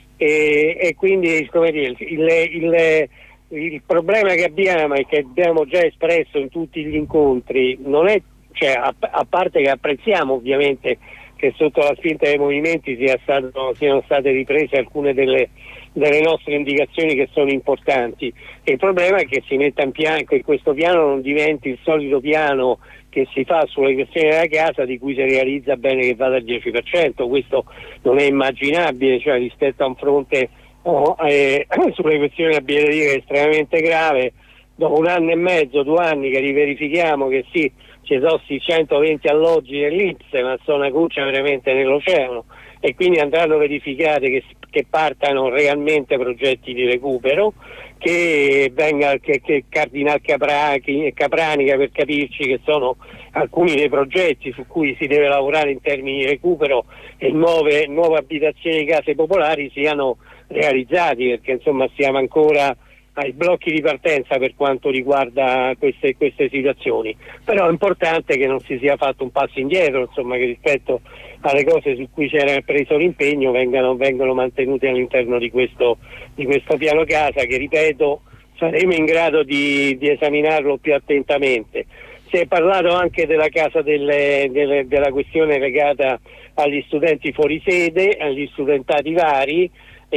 e, e quindi, come dire, il, il il problema che abbiamo e che abbiamo già espresso in tutti gli incontri non è, cioè, a, a parte che apprezziamo ovviamente che sotto la spinta dei movimenti sia stato, siano state riprese alcune delle, delle nostre indicazioni che sono importanti. E il problema è che si metta in piano, che questo piano non diventi il solito piano che si fa sulle questioni della casa, di cui si realizza bene che vada al dieci per cento. Questo non è immaginabile, cioè rispetto a un fronte Oh, eh, sulle questioni abitative estremamente grave. Dopo un anno e mezzo, due anni che riverifichiamo che sì, ci sono sti centoventi alloggi dell'I N P S, ma sono una cuccia veramente nell'oceano, e quindi andranno verificate che, che partano realmente progetti di recupero, che venga che, che Cardinal Caprani, Capranica, per capirci, che sono alcuni dei progetti su cui si deve lavorare in termini di recupero, e nuove, nuove abitazioni di case popolari siano realizzati, perché insomma siamo ancora ai blocchi di partenza per quanto riguarda queste, queste situazioni. Però è importante che non si sia fatto un passo indietro, insomma, che rispetto alle cose su cui c'era preso l'impegno vengano, vengano mantenute all'interno di questo, di questo piano casa, che ripeto saremo in grado di, di esaminarlo più attentamente. Si è parlato anche della casa delle, delle, della questione legata agli studenti fuori sede, agli studentati vari.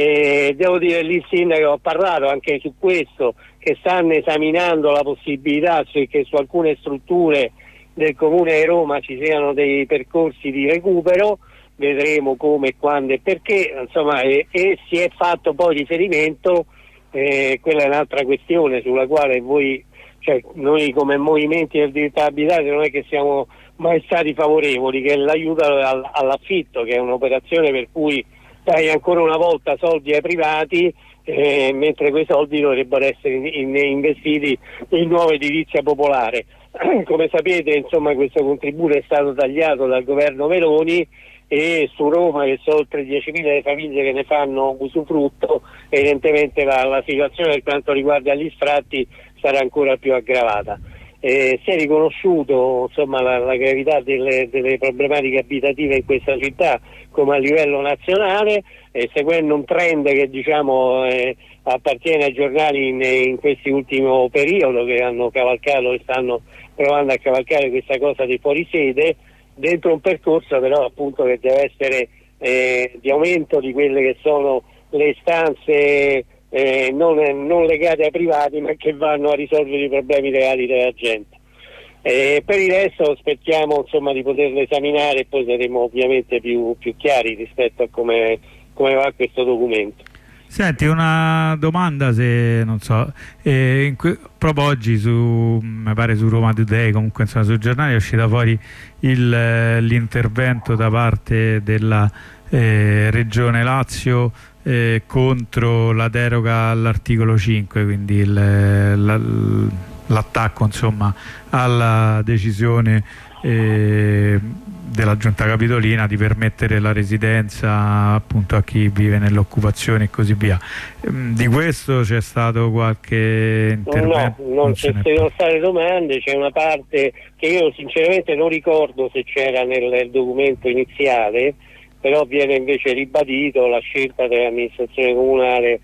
E devo dire, lì il sindaco ha parlato anche su questo, che stanno esaminando la possibilità che su alcune strutture del Comune di Roma ci siano dei percorsi di recupero. Vedremo come, quando e perché, insomma, e, e si è fatto poi riferimento, eh, quella è un'altra questione sulla quale voi, cioè noi come movimenti del diritto all'abitare non è che siamo mai stati favorevoli, che è l'aiuto all'affitto, che è un'operazione per cui dai ancora una volta soldi ai privati, eh, mentre quei soldi dovrebbero essere in, in, investiti in nuova edilizia popolare. Come sapete, insomma, questo contributo è stato tagliato dal governo Meloni, e su Roma, che sono oltre diecimila le famiglie che ne fanno usufrutto, evidentemente la, la situazione per quanto riguarda gli sfratti sarà ancora più aggravata. Eh, si è riconosciuto, insomma, la, la gravità delle, delle problematiche abitative in questa città come a livello nazionale, eh, seguendo un trend che, diciamo, eh, appartiene ai giornali in, in questo ultimo periodo, che hanno cavalcato e stanno provando a cavalcare questa cosa dei fuorisede, dentro un percorso però appunto che deve essere eh, di aumento di quelle che sono le stanze Eh, non, non legate ai privati, ma che vanno a risolvere i problemi reali della gente. Eh, per il resto aspettiamo, insomma, di poterlo esaminare, e poi saremo ovviamente più, più chiari rispetto a come, come va questo documento. Senti, una domanda, se non so, eh, in que- proprio oggi su, mi pare su Roma Today, comunque insomma sui giornali è uscito fuori il, eh, l'intervento da parte della eh, Regione Lazio eh, contro la deroga all'articolo cinque, quindi il, la, l'attacco insomma alla decisione eh, della Giunta Capitolina di permettere la residenza appunto a chi vive nell'occupazione e così via. Di questo c'è stato qualche intervento? No, non, non ci sono state domande, c'è una parte che io sinceramente non ricordo se c'era nel, nel documento iniziale, però viene invece ribadito la scelta dell'amministrazione comunale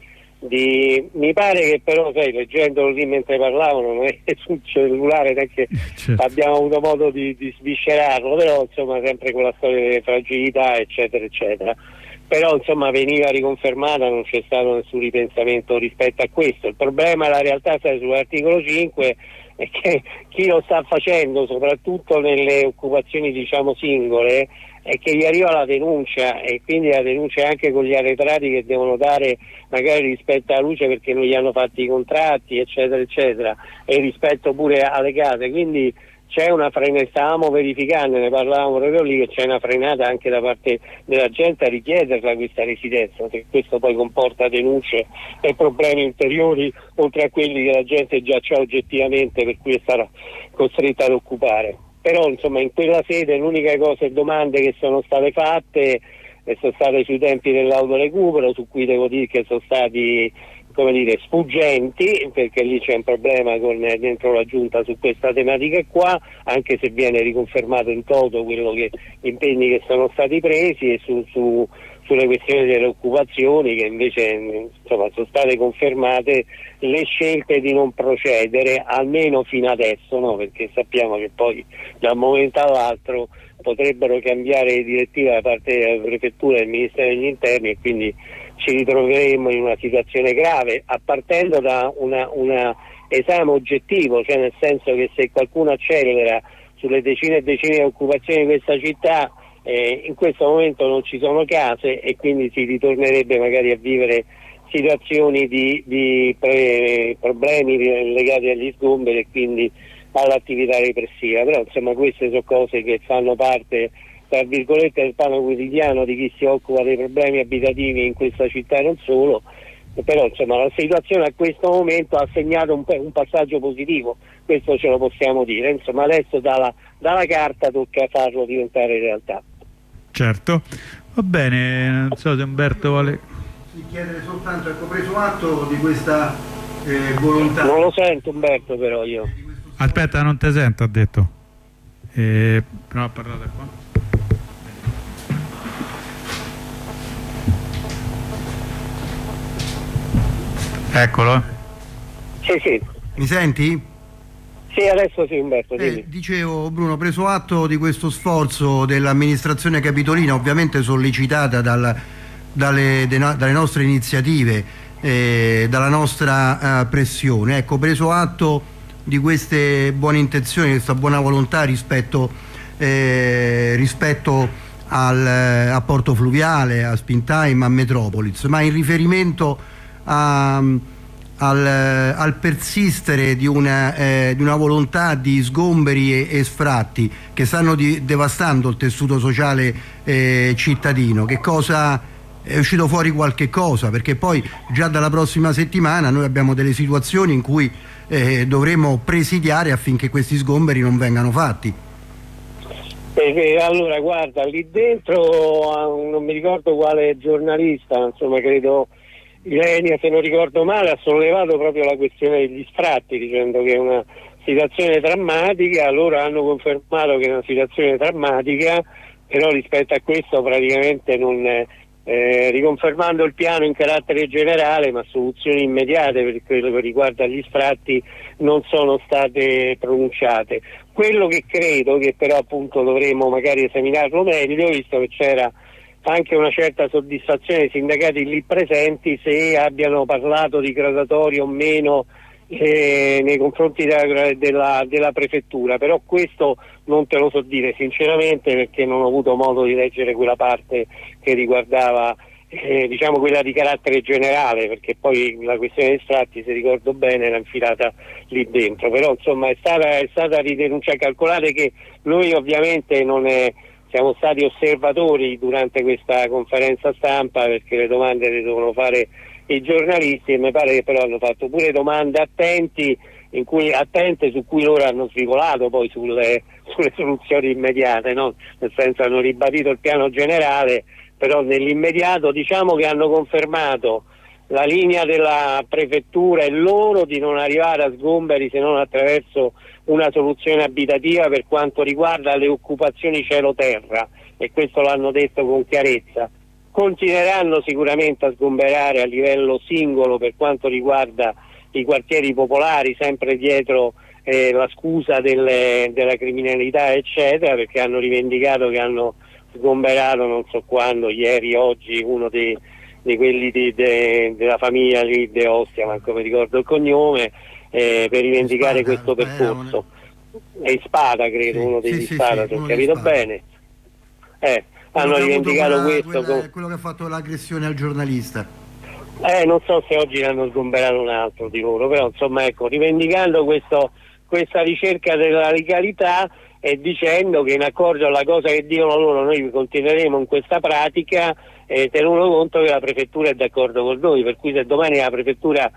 di, mi pare che però sai, leggendolo lì mentre parlavano, non è che sul cellulare neanche certo. abbiamo avuto modo di, di sviscerarlo, però insomma sempre con la storia delle fragilità eccetera eccetera, però insomma veniva riconfermata, non c'è stato nessun ripensamento rispetto a questo. Il problema, la realtà sta sull'articolo cinque, è che chi lo sta facendo soprattutto nelle occupazioni diciamo singole è che gli arriva la denuncia, e quindi la denuncia anche con gli arretrati che devono dare magari rispetto alla luce perché non gli hanno fatti i contratti eccetera eccetera, e rispetto pure alle case, quindi c'è una frenata, stavamo verificando, ne parlavamo proprio lì, che c'è una frenata anche da parte della gente a richiederla questa residenza, perché questo poi comporta denunce e problemi ulteriori oltre a quelli che la gente già c'ha oggettivamente, per cui è stata costretta ad occupare. Però insomma in quella sede l'unica cosa e domande che sono state fatte e sono state sui tempi dell'autorecupero, su cui devo dire che sono stati, come dire, sfuggenti, perché lì c'è un problema con, dentro la Giunta su questa tematica qua, anche se viene riconfermato in toto quello che, gli impegni che sono stati presi, e su, su, sulle questioni delle occupazioni che invece insomma sono state confermate le scelte di non procedere, almeno fino adesso, no? Perché sappiamo che poi da un momento all'altro potrebbero cambiare le direttive da parte della prefettura e del Ministero degli Interni, e quindi ci ritroveremo in una situazione grave, a partendo da una, una esame oggettivo, cioè nel senso che se qualcuno accelera sulle decine e decine di occupazioni di questa città, eh, in questo momento non ci sono case e quindi si ritornerebbe magari a vivere situazioni di, di pre, problemi legati agli sgomberi e quindi all'attività repressiva. Però insomma queste sono cose che fanno parte, tra virgolette, del piano quotidiano di chi si occupa dei problemi abitativi in questa città e non solo. Però insomma la situazione a questo momento ha segnato un, un passaggio positivo, questo ce lo possiamo dire. Insomma adesso dalla, dalla carta tocca farlo diventare realtà. Certo, va bene, non so se Umberto vuole... Si chiedere soltanto, ecco, preso atto di questa eh, volontà. Non lo sento Umberto però io. Aspetta, non te sento, ha detto. Eh, però parlate qua. Eccolo. Sì, sì. Mi senti? Sì, adesso sì Umberto. Eh, dicevo Bruno, preso atto di questo sforzo dell'amministrazione capitolina, ovviamente sollecitata dal, dalle, de, dalle nostre iniziative, eh, dalla nostra eh, pressione, ecco, preso atto di queste buone intenzioni, di questa buona volontà rispetto, eh, rispetto al, a Porto Fluviale, a Spintime, a Metropolis, ma in riferimento a... Al, al persistere di una, eh, di una volontà di sgomberi e, e sfratti che stanno di, devastando il tessuto sociale eh, cittadino. Che cosa è uscito fuori? Qualche cosa, perché poi già dalla prossima settimana noi abbiamo delle situazioni in cui eh, dovremo presidiare affinché questi sgomberi non vengano fatti. Perché, allora guarda, lì dentro non mi ricordo quale giornalista, insomma credo Ilenia, se non ricordo male, ha sollevato proprio la questione degli sfratti, dicendo che è una situazione drammatica. Loro hanno confermato che è una situazione drammatica, però rispetto a questo praticamente non, eh, riconfermando il piano in carattere generale, ma soluzioni immediate per quello che riguarda gli sfratti non sono state pronunciate. Quello che credo, che però appunto dovremo magari esaminarlo meglio, visto che c'era anche una certa soddisfazione dei sindacati lì presenti, se abbiano parlato di gradatoria o meno eh, nei confronti della, della, della prefettura, però questo non te lo so dire sinceramente, perché non ho avuto modo di leggere quella parte che riguardava eh, diciamo quella di carattere generale, perché poi la questione dei sfratti, se ricordo bene, era infilata lì dentro, però insomma è stata, è stata ridenunciata. Calcolate che noi ovviamente non è, siamo stati osservatori durante questa conferenza stampa, perché le domande le devono fare i giornalisti, e mi pare che però hanno fatto pure domande attenti in cui, attente su cui loro hanno svicolato poi sulle, sulle soluzioni immediate, no? Nel senso, hanno ribadito il piano generale, però nell'immediato diciamo che hanno confermato la linea della prefettura e loro di non arrivare a sgomberi se non attraverso una soluzione abitativa per quanto riguarda le occupazioni cielo-terra, e questo l'hanno detto con chiarezza. Continueranno sicuramente a sgomberare a livello singolo per quanto riguarda i quartieri popolari, sempre dietro eh, la scusa delle, della criminalità eccetera, perché hanno rivendicato che hanno sgomberato non so quando, ieri, oggi, uno dei, di quelli di, de, della famiglia lì De Ostia, ma come ricordo il cognome, eh, per rivendicare Spada, questo percorso. È Spada, credo, sì, uno dei sì, Spada, sì, se ho capito bene. Eh, hanno rivendicato quella, questo. Quella, con... quello che ha fatto l'aggressione al giornalista. Eh, non so se oggi ne hanno sgomberato un altro di loro, però insomma ecco, rivendicando questo, questa ricerca della legalità e dicendo che in accordo alla cosa che dicono loro noi continueremo in questa pratica, eh, tenuto conto che la prefettura è d'accordo con noi, per cui se domani la prefettura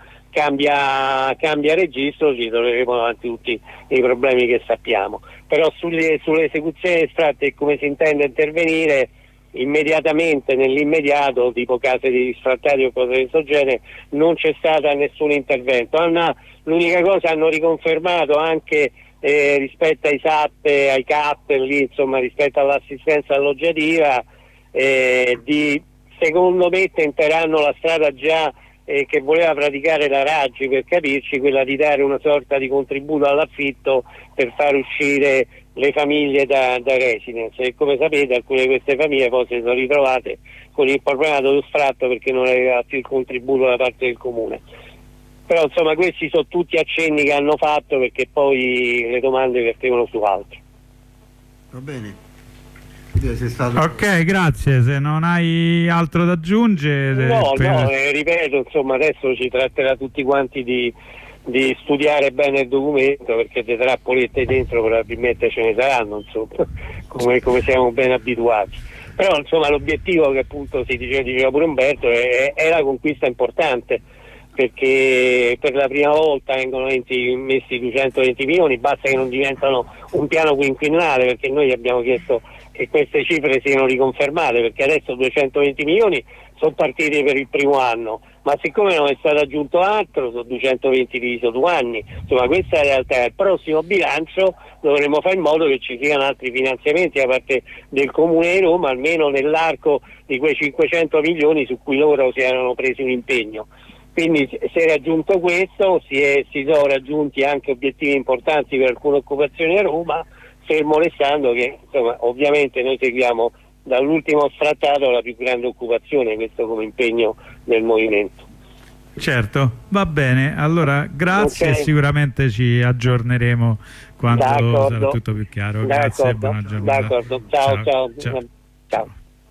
cambia, cambia registro ci troveremo davanti tutti i problemi che sappiamo. Però sulle, sulle esecuzioni estratte e come si intende intervenire immediatamente, nell'immediato, tipo case di sfrattati o cose di questo genere, non c'è stato nessun intervento. Hanno, l'unica cosa, hanno riconfermato anche eh, rispetto ai S A P, ai C A P, lì, insomma, rispetto all'assistenza alloggiativa, eh, di, secondo me tenteranno la strada già eh, che voleva praticare la Raggi, per capirci, quella di dare una sorta di contributo all'affitto per far uscire le famiglie da, da residence, e come sapete alcune di queste famiglie poi si sono ritrovate con il problema dello sfratto perché non aveva più il contributo da parte del comune. Però insomma questi sono tutti accenni che hanno fatto, perché poi le domande vertevano su altro. Va bene. Sei stato... Ok, grazie. Se non hai altro da aggiungere, no, per... no, eh, ripeto, insomma adesso ci tratterà tutti quanti di di studiare bene il documento, perché le trappolette dentro probabilmente ce ne saranno, insomma, come, come siamo ben abituati. Però insomma l'obiettivo, che appunto si diceva, diceva pure Umberto, è, è la conquista importante, perché per la prima volta vengono messi duecentoventi milioni, basta che non diventano un piano quinquennale, perché noi abbiamo chiesto che queste cifre siano riconfermate, perché adesso duecentoventi milioni sono partiti per il primo anno, ma siccome non è stato aggiunto altro, sono duecentoventi diviso due anni, insomma questa è la realtà. Il prossimo bilancio dovremo fare in modo che ci siano altri finanziamenti da parte del Comune di Roma, almeno nell'arco di quei cinquecento milioni su cui loro si erano presi un impegno. Quindi si è raggiunto questo, si, è, si sono raggiunti anche obiettivi importanti per alcune occupazioni a Roma, fermo restando che insomma ovviamente noi seguiamo dall'ultimo trattato la più grande occupazione, questo come impegno del movimento. Certo, va bene, allora grazie, okay. Sicuramente ci aggiorneremo quando sarà tutto più chiaro. Grazie, buona giornata. D'accordo, ciao, ciao, ciao. ciao. ciao.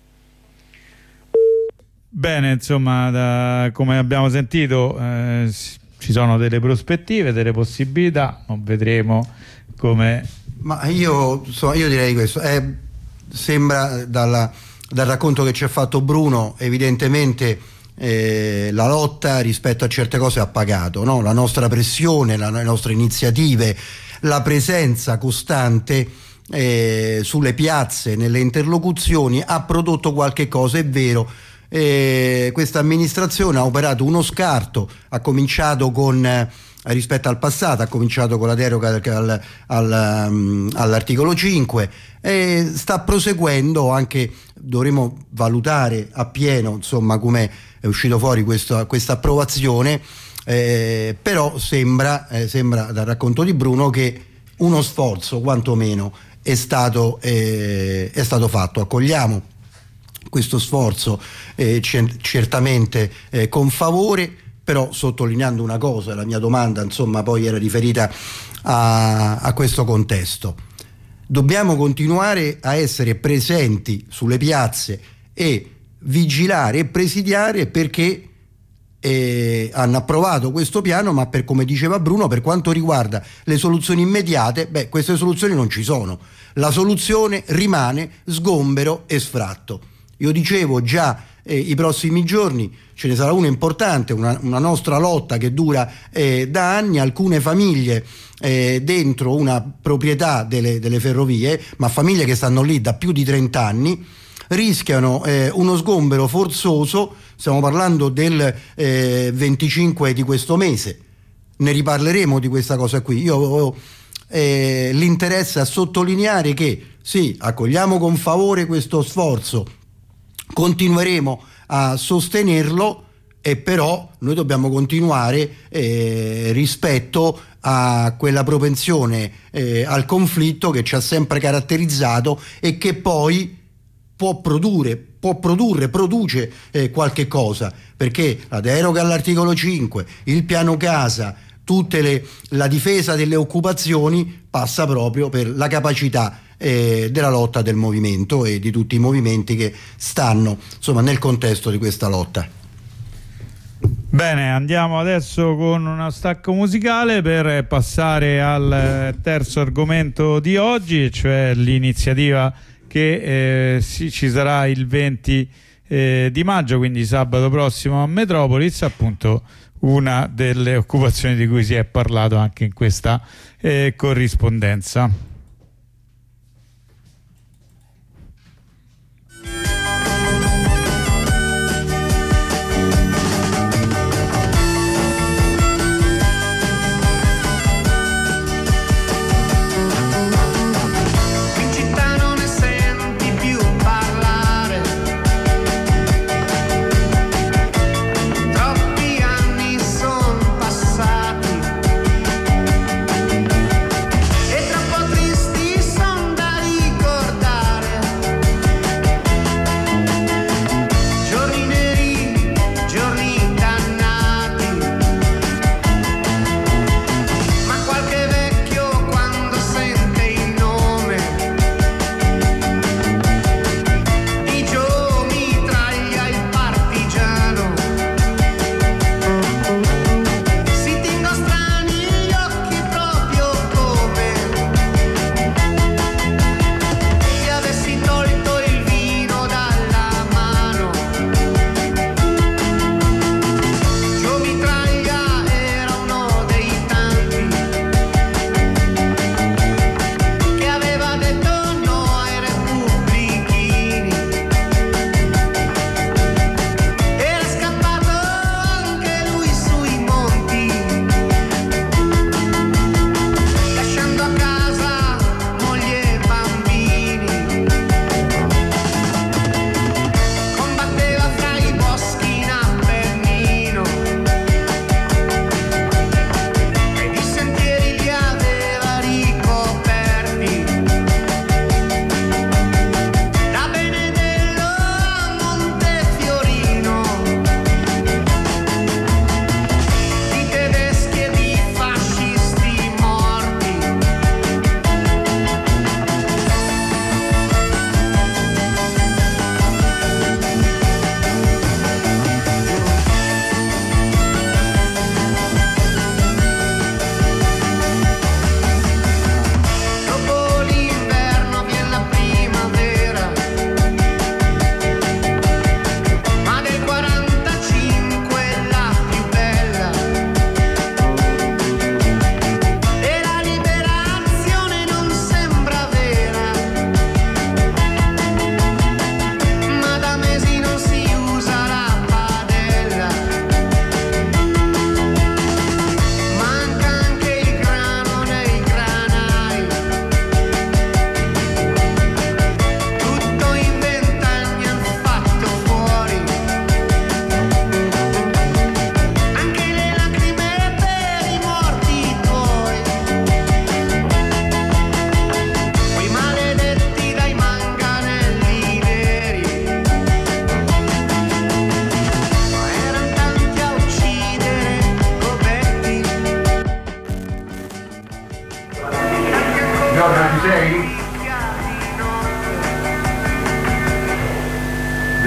Bene, insomma, da, come abbiamo sentito, eh, ci sono delle prospettive, delle possibilità, non vedremo come... Ma io, so, io direi questo, è, sembra dalla, dal racconto che ci ha fatto Bruno, evidentemente eh, la lotta rispetto a certe cose ha pagato, no? La nostra pressione, la, le nostre iniziative, la presenza costante eh, sulle piazze, nelle interlocuzioni ha prodotto qualche cosa, è vero. Eh, questa amministrazione ha operato uno scarto, ha cominciato con eh, rispetto al passato, ha cominciato con la deroga al, al, um, all'articolo cinque e sta proseguendo, anche dovremo valutare appieno insomma come è uscito fuori questa approvazione, eh, però sembra, eh, sembra dal racconto di Bruno che uno sforzo quantomeno è stato, eh, è stato fatto. Accogliamo questo sforzo eh, certamente eh, con favore, però sottolineando una cosa, la mia domanda insomma poi era riferita a, a questo contesto. Dobbiamo continuare a essere presenti sulle piazze e vigilare e presidiare perché eh, hanno approvato questo piano, ma per, come diceva Bruno, per quanto riguarda le soluzioni immediate, beh, queste soluzioni non ci sono. La soluzione rimane sgombero e sfratto. Io dicevo già eh, i prossimi giorni ce ne sarà una importante, una, una nostra lotta che dura eh, da anni. Alcune famiglie eh, dentro una proprietà delle, delle ferrovie, ma famiglie che stanno lì da più di trenta anni, rischiano eh, uno sgombero forzoso. Stiamo parlando del eh, venticinque di questo mese, ne riparleremo di questa cosa qui. Io ho eh, l'interesse a sottolineare che sì, accogliamo con favore questo sforzo, continueremo a sostenerlo, e però noi dobbiamo continuare eh, rispetto a quella propensione eh, al conflitto che ci ha sempre caratterizzato e che poi può produrre, può produrre, produce eh, qualche cosa, perché la deroga all'articolo cinque, il piano casa, tutte le, la difesa delle occupazioni passa proprio per la capacità eh, della lotta del movimento e di tutti i movimenti che stanno, insomma, nel contesto di questa lotta. Bene, andiamo adesso con uno stacco musicale per passare al terzo argomento di oggi, cioè l'iniziativa che eh, sì, ci sarà il venti eh, di maggio, quindi sabato prossimo a Metropolis, appunto una delle occupazioni di cui si è parlato anche in questa eh, corrispondenza.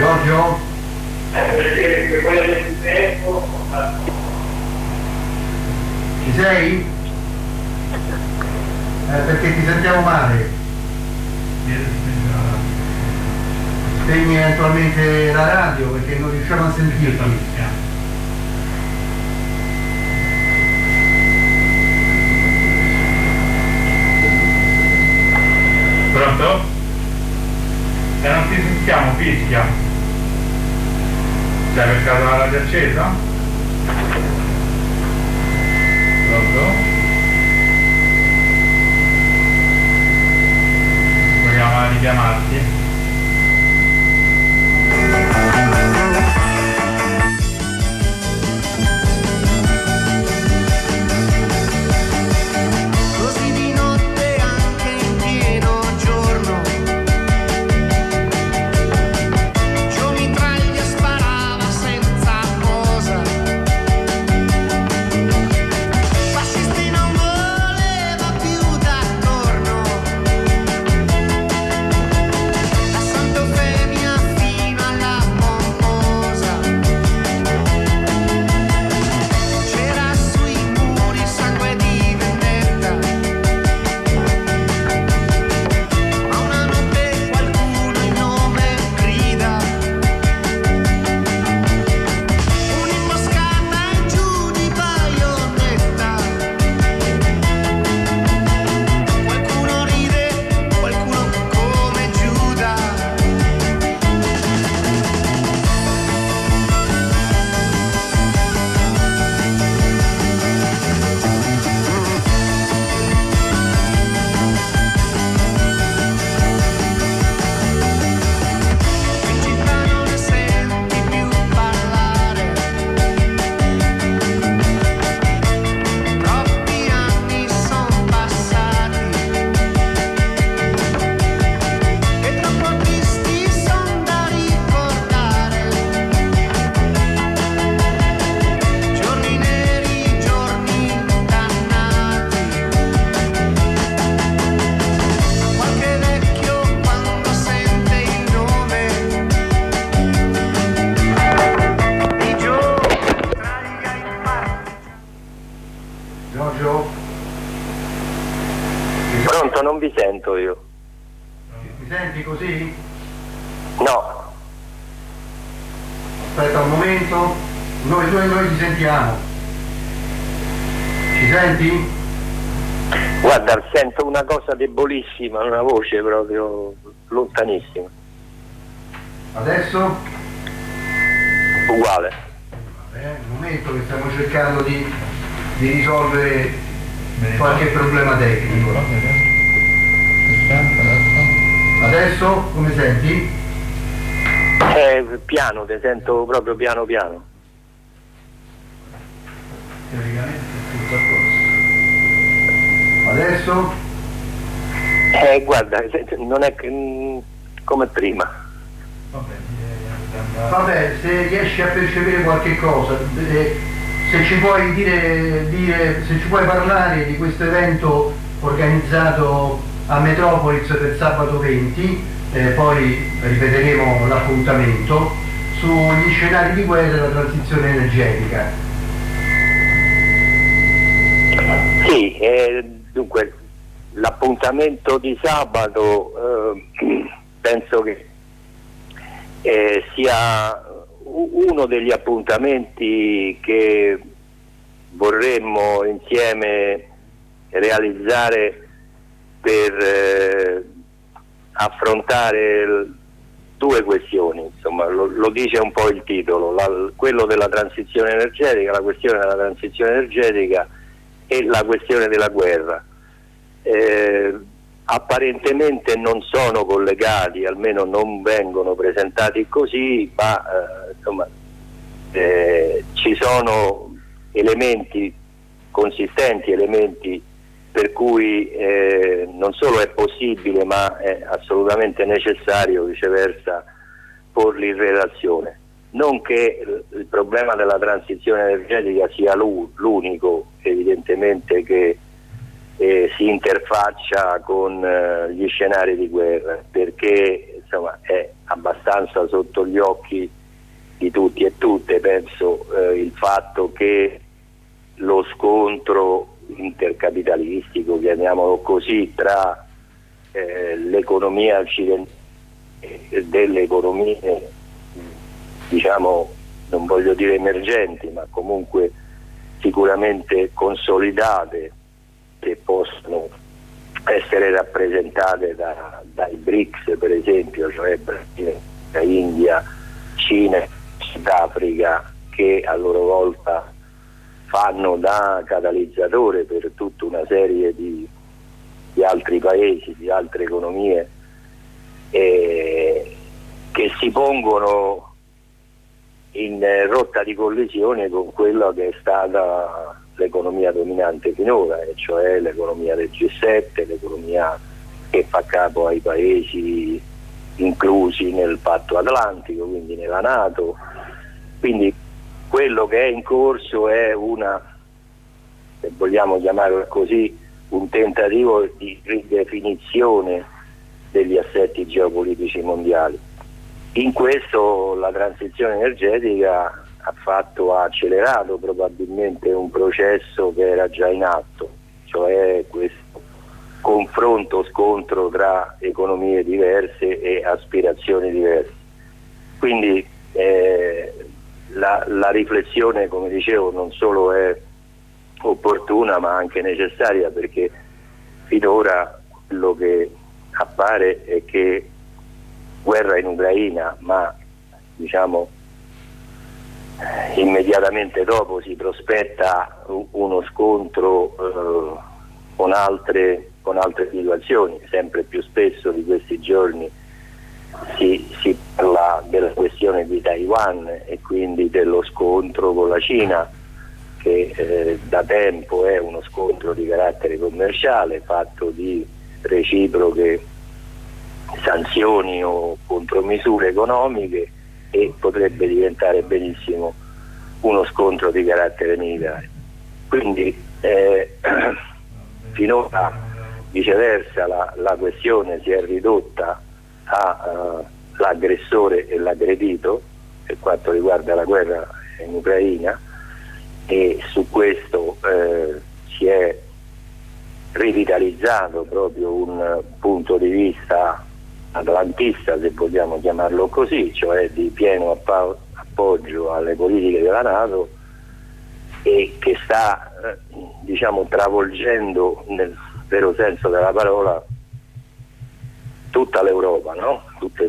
Giorgio? Ci sei? Eh, perché ti sentiamo male. Spegni eventualmente la radio perché non riusciamo a sentirti. Pronto? Se non ti sentiamo, fischia. C'è per caso la radio accesa? Pronto? Proviamo a richiamarti. Non vi sento io. Mi senti così? No. Aspetta un momento. Noi, noi, noi ti sentiamo. Ci senti? Guarda, sento una cosa debolissima, una voce proprio lontanissima. Adesso? Uguale. Eh, un momento che stiamo cercando di, di risolvere qualche problema tecnico. Adesso come senti? Eh, piano, ti sento proprio piano piano. Teoricamente tutto a posto. Adesso? Eh, guarda, non è come prima. Vabbè, se riesci a percepire qualche cosa, se ci puoi dire, dire se ci puoi parlare di questo evento organizzato a Metropolis per sabato venti, eh, poi ripeteremo l'appuntamento sugli scenari di guerra e la transizione energetica. Sì, eh, dunque l'appuntamento di sabato eh, penso che eh, sia uno degli appuntamenti che vorremmo insieme realizzare per eh, affrontare l- due questioni, insomma lo, lo dice un po' il titolo, la, quello della transizione energetica, la questione della transizione energetica e la questione della guerra. Eh, apparentemente non sono collegati, almeno non vengono presentati così, ma eh, insomma eh, ci sono elementi consistenti, elementi per cui eh, non solo è possibile ma è assolutamente necessario viceversa porli in relazione. Non che il problema della transizione energetica sia l'unico evidentemente che eh, si interfaccia con eh, gli scenari di guerra, perché insomma è abbastanza sotto gli occhi di tutti e tutte. Penso eh, il fatto che lo scontro intercapitalistico, chiamiamolo così, tra eh, l'economia occidentale e delle economie, diciamo, non voglio dire emergenti, ma comunque sicuramente consolidate, che possono essere rappresentate da, dai BRICS, per esempio, cioè Brasile, India, Cina, Sudafrica, che a loro volta fanno da catalizzatore per tutta una serie di, di altri paesi, di altre economie, eh, che si pongono in rotta di collisione con quella che è stata l'economia dominante finora, e cioè l'economia del G sette, l'economia che fa capo ai paesi inclusi nel patto atlantico, quindi nella NATO. Quindi quello che è in corso è una, se vogliamo chiamarlo così, un tentativo di ridefinizione degli assetti geopolitici mondiali. In questo la transizione energetica ha fatto, ha accelerato probabilmente un processo che era già in atto, cioè questo confronto, scontro tra economie diverse e aspirazioni diverse. Quindi eh, la, la riflessione, come dicevo, non solo è opportuna ma anche necessaria, perché finora quello che appare è che guerra in Ucraina, ma diciamo immediatamente dopo si prospetta uno scontro eh, con altre, con altre situazioni. Sempre più spesso di questi giorni si, si parla della questione di Taiwan e quindi dello scontro con la Cina, che eh, da tempo è uno scontro di carattere commerciale, fatto di reciproche sanzioni o contromisure economiche, e potrebbe diventare benissimo uno scontro di carattere militare. Quindi eh, finora viceversa la, la questione si è ridotta all'aggressore uh, e l'aggredito per quanto riguarda la guerra in Ucraina, e su questo eh, si è rivitalizzato proprio un punto di vista atlantista, se vogliamo chiamarlo così, cioè di pieno appa- appoggio alle politiche della NATO, e che sta eh, diciamo travolgendo nel vero senso della parola tutta l'Europa, no? Tutti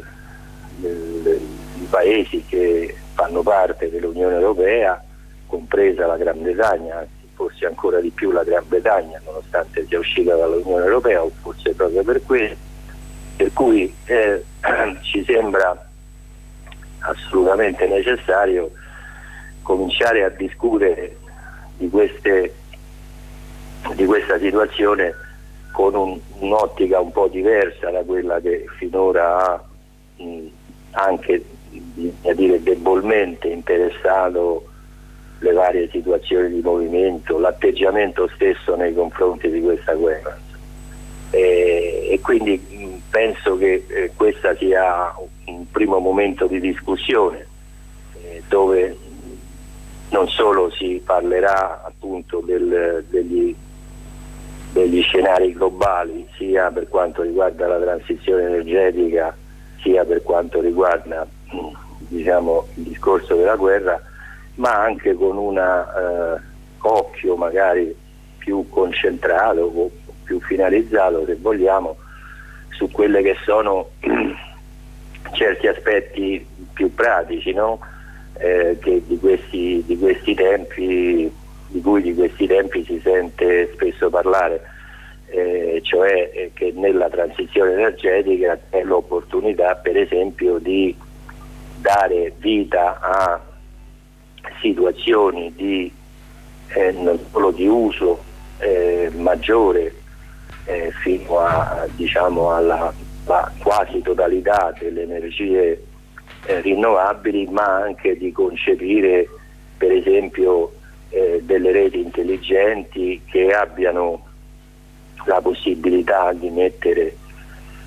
i paesi che fanno parte dell'Unione Europea, compresa la Gran Bretagna, anzi forse ancora di più la Gran Bretagna, nonostante sia uscita dall'Unione Europea, o forse proprio per questo. Per cui eh, ci sembra assolutamente necessario cominciare a discutere di, queste, di questa situazione con un, un'ottica un po' diversa da quella che finora ha mh, anche a dire, debolmente interessato le varie situazioni di movimento, l'atteggiamento stesso nei confronti di questa guerra. E, e quindi mh, penso che eh, questa sia un primo momento di discussione eh, dove non solo si parlerà appunto del, degli, degli scenari globali, sia per quanto riguarda la transizione energetica, sia per quanto riguarda mh, diciamo il discorso della guerra, ma anche con un eh, occhio magari più concentrato o più finalizzato, se vogliamo, su quelle che sono certi aspetti più pratici, no? eh, che di questi, di questi tempi, di cui di questi tempi si sente spesso parlare, eh, cioè eh, che nella transizione energetica è l'opportunità, per esempio, di dare vita a situazioni di eh, non solo di uso eh, maggiore eh, fino a diciamo alla, alla quasi totalità delle energie eh, rinnovabili, ma anche di concepire per esempio eh, delle reti intelligenti che abbiano la possibilità di mettere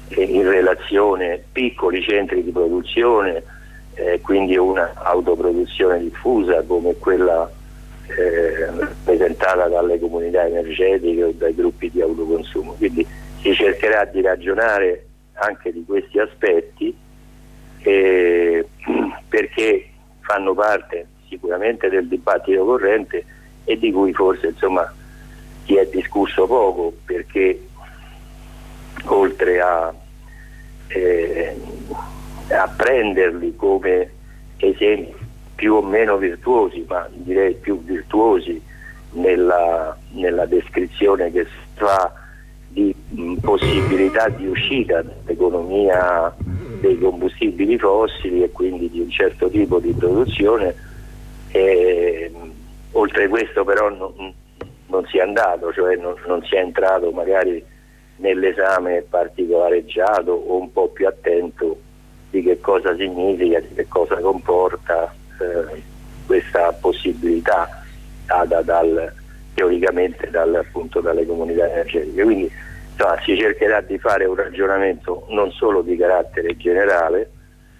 in relazione piccoli centri di produzione, eh, quindi una autoproduzione diffusa come quella eh, rappresentata dalle comunità energetiche o dai gruppi di autoconsumo. Quindi si cercherà di ragionare anche di questi aspetti eh, perché fanno parte sicuramente del dibattito corrente e di cui forse insomma si è discusso poco, perché oltre a, eh, a prenderli come esempi più o meno virtuosi, ma direi più virtuosi nella, nella descrizione che si fa di mh, possibilità di uscita dall'economia dei combustibili fossili e quindi di un certo tipo di produzione, e, mh, oltre questo però non, non si è andato, cioè non, non si è entrato magari nell'esame particolareggiato o un po' più attento di che cosa significa, di che cosa comporta eh, questa possibilità data dal, teoricamente dal, appunto, dalle comunità energetiche. Quindi insomma, si cercherà di fare un ragionamento non solo di carattere generale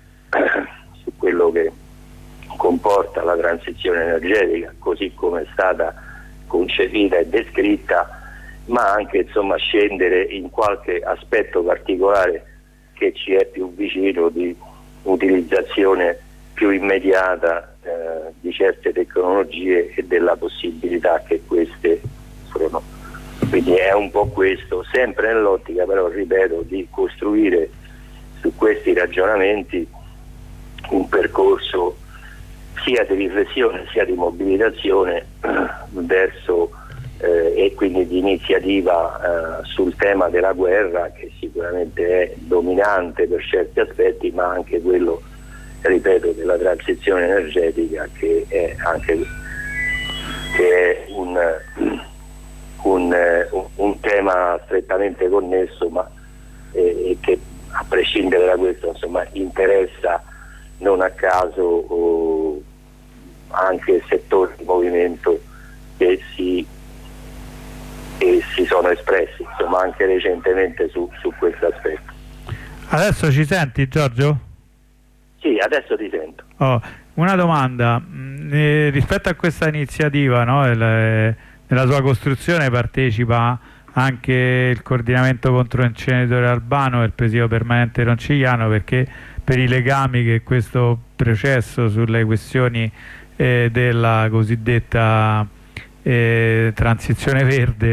su quello che comporta la transizione energetica così come è stata concepita e descritta, ma anche insomma scendere in qualche aspetto particolare che ci è più vicino di utilizzazione più immediata eh, di certe tecnologie e della possibilità che queste sono. Quindi è un po' questo, sempre nell'ottica però, ripeto, di costruire su questi ragionamenti un percorso sia di riflessione sia di mobilitazione eh, verso eh, e quindi di iniziativa eh, sul tema della guerra, che sicuramente è dominante per certi aspetti, ma anche quello, ripeto, della transizione energetica, che è anche che è un, un, un tema strettamente connesso, ma eh, che a prescindere da questo insomma interessa non a caso oh, anche settori di movimento che si, che si sono espressi insomma anche recentemente su, su questo aspetto. Adesso ci senti, Giorgio? Sì, adesso ti sento. Oh, una domanda, eh, rispetto a questa iniziativa, no, il, nella sua costruzione partecipa anche il coordinamento contro l'inceneritore Albano e il presidio permanente Roncigliano, perché per i legami che questo processo sulle questioni eh, della cosiddetta eh, transizione verde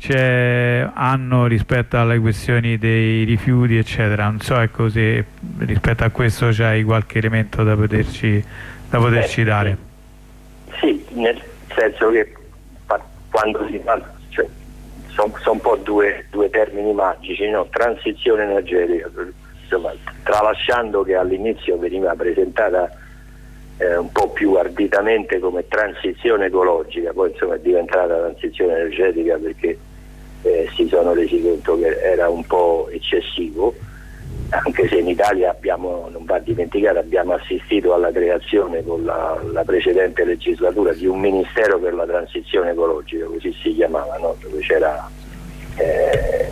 hanno rispetto alle questioni dei rifiuti eccetera. Non so, ecco, se rispetto a questo c'hai qualche elemento da poterci, da poterci eh, dare. Sì, nel senso che quando si parla, cioè, sono son un po' due, due termini magici, no? Transizione energetica, insomma, tralasciando che all'inizio veniva presentata eh, un po' più arditamente come transizione ecologica, poi insomma è diventata transizione energetica perché eh, si sono resi conto che era un po' eccessivo, anche se in Italia abbiamo, non va dimenticato, abbiamo assistito alla creazione con la, la precedente legislatura di un ministero per la transizione ecologica, così si chiamava, no? Dove c'era eh,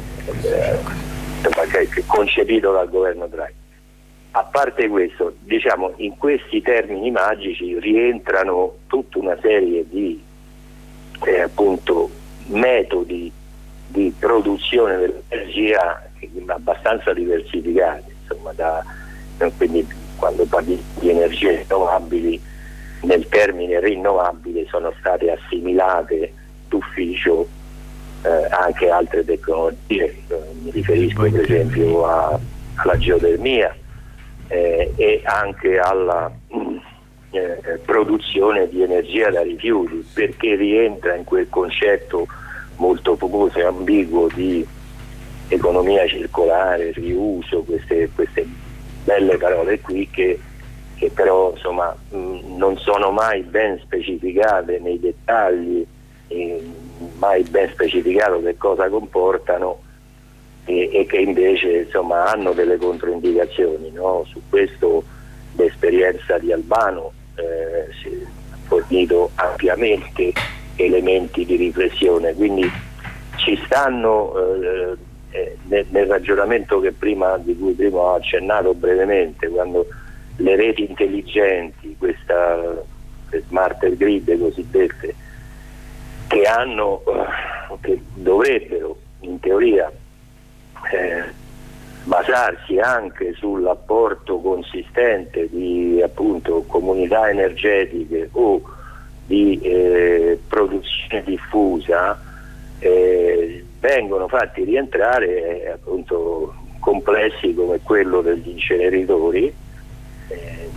eh, concepito dal governo Draghi. A parte questo, diciamo, in questi termini magici rientrano tutta una serie di eh, appunto metodi di produzione dell'energia abbastanza diversificati, insomma, da, quindi quando parli di energie rinnovabili, nel termine rinnovabile sono state assimilate d'ufficio eh, anche altre tecnologie, mi riferisco per esempio a, alla geotermia eh, e anche alla eh, produzione di energia da rifiuti, perché rientra in quel concetto molto famoso e ambiguo di economia circolare, riuso, queste, queste belle parole qui che, che però insomma mh, non sono mai ben specificate nei dettagli, eh, mai ben specificato che cosa comportano e, e che invece insomma hanno delle controindicazioni, no? Su questo l'esperienza di Albano eh, si ha fornito ampiamente elementi di riflessione, quindi ci stanno eh, eh, nel, nel ragionamento che prima, di cui prima ho accennato brevemente, quando le reti intelligenti, questa le smart grid cosiddette, che hanno, che dovrebbero in teoria eh, basarsi anche sull'apporto consistente di appunto comunità energetiche o di eh, produzione diffusa, eh, vengono fatti rientrare eh, appunto complessi come quello degli inceneritori, eh,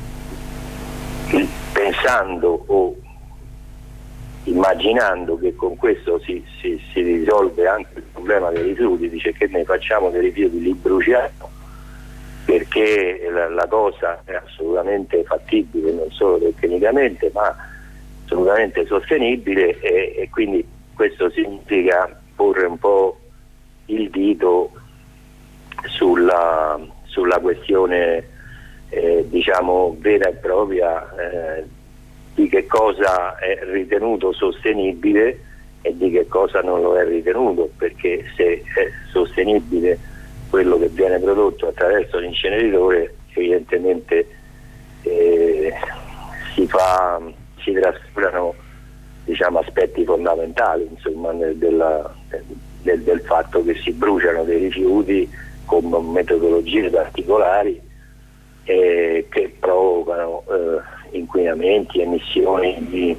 pensando o immaginando che con questo si, si, si risolve anche il problema dei rifiuti. Dice che ne facciamo dei rifiuti, li bruciamo, perché la, la cosa è assolutamente fattibile, non solo tecnicamente ma assolutamente sostenibile, e, e quindi questo significa porre un po' il dito sulla, sulla questione eh, diciamo vera e propria eh, di che cosa è ritenuto sostenibile e di che cosa non lo è ritenuto, perché se è sostenibile quello che viene prodotto attraverso l'inceneritore, evidentemente eh, si fa si trascurano, diciamo, aspetti fondamentali, insomma, nel, della, del, del fatto che si bruciano dei rifiuti con metodologie particolari eh, che provocano eh, inquinamenti, emissioni di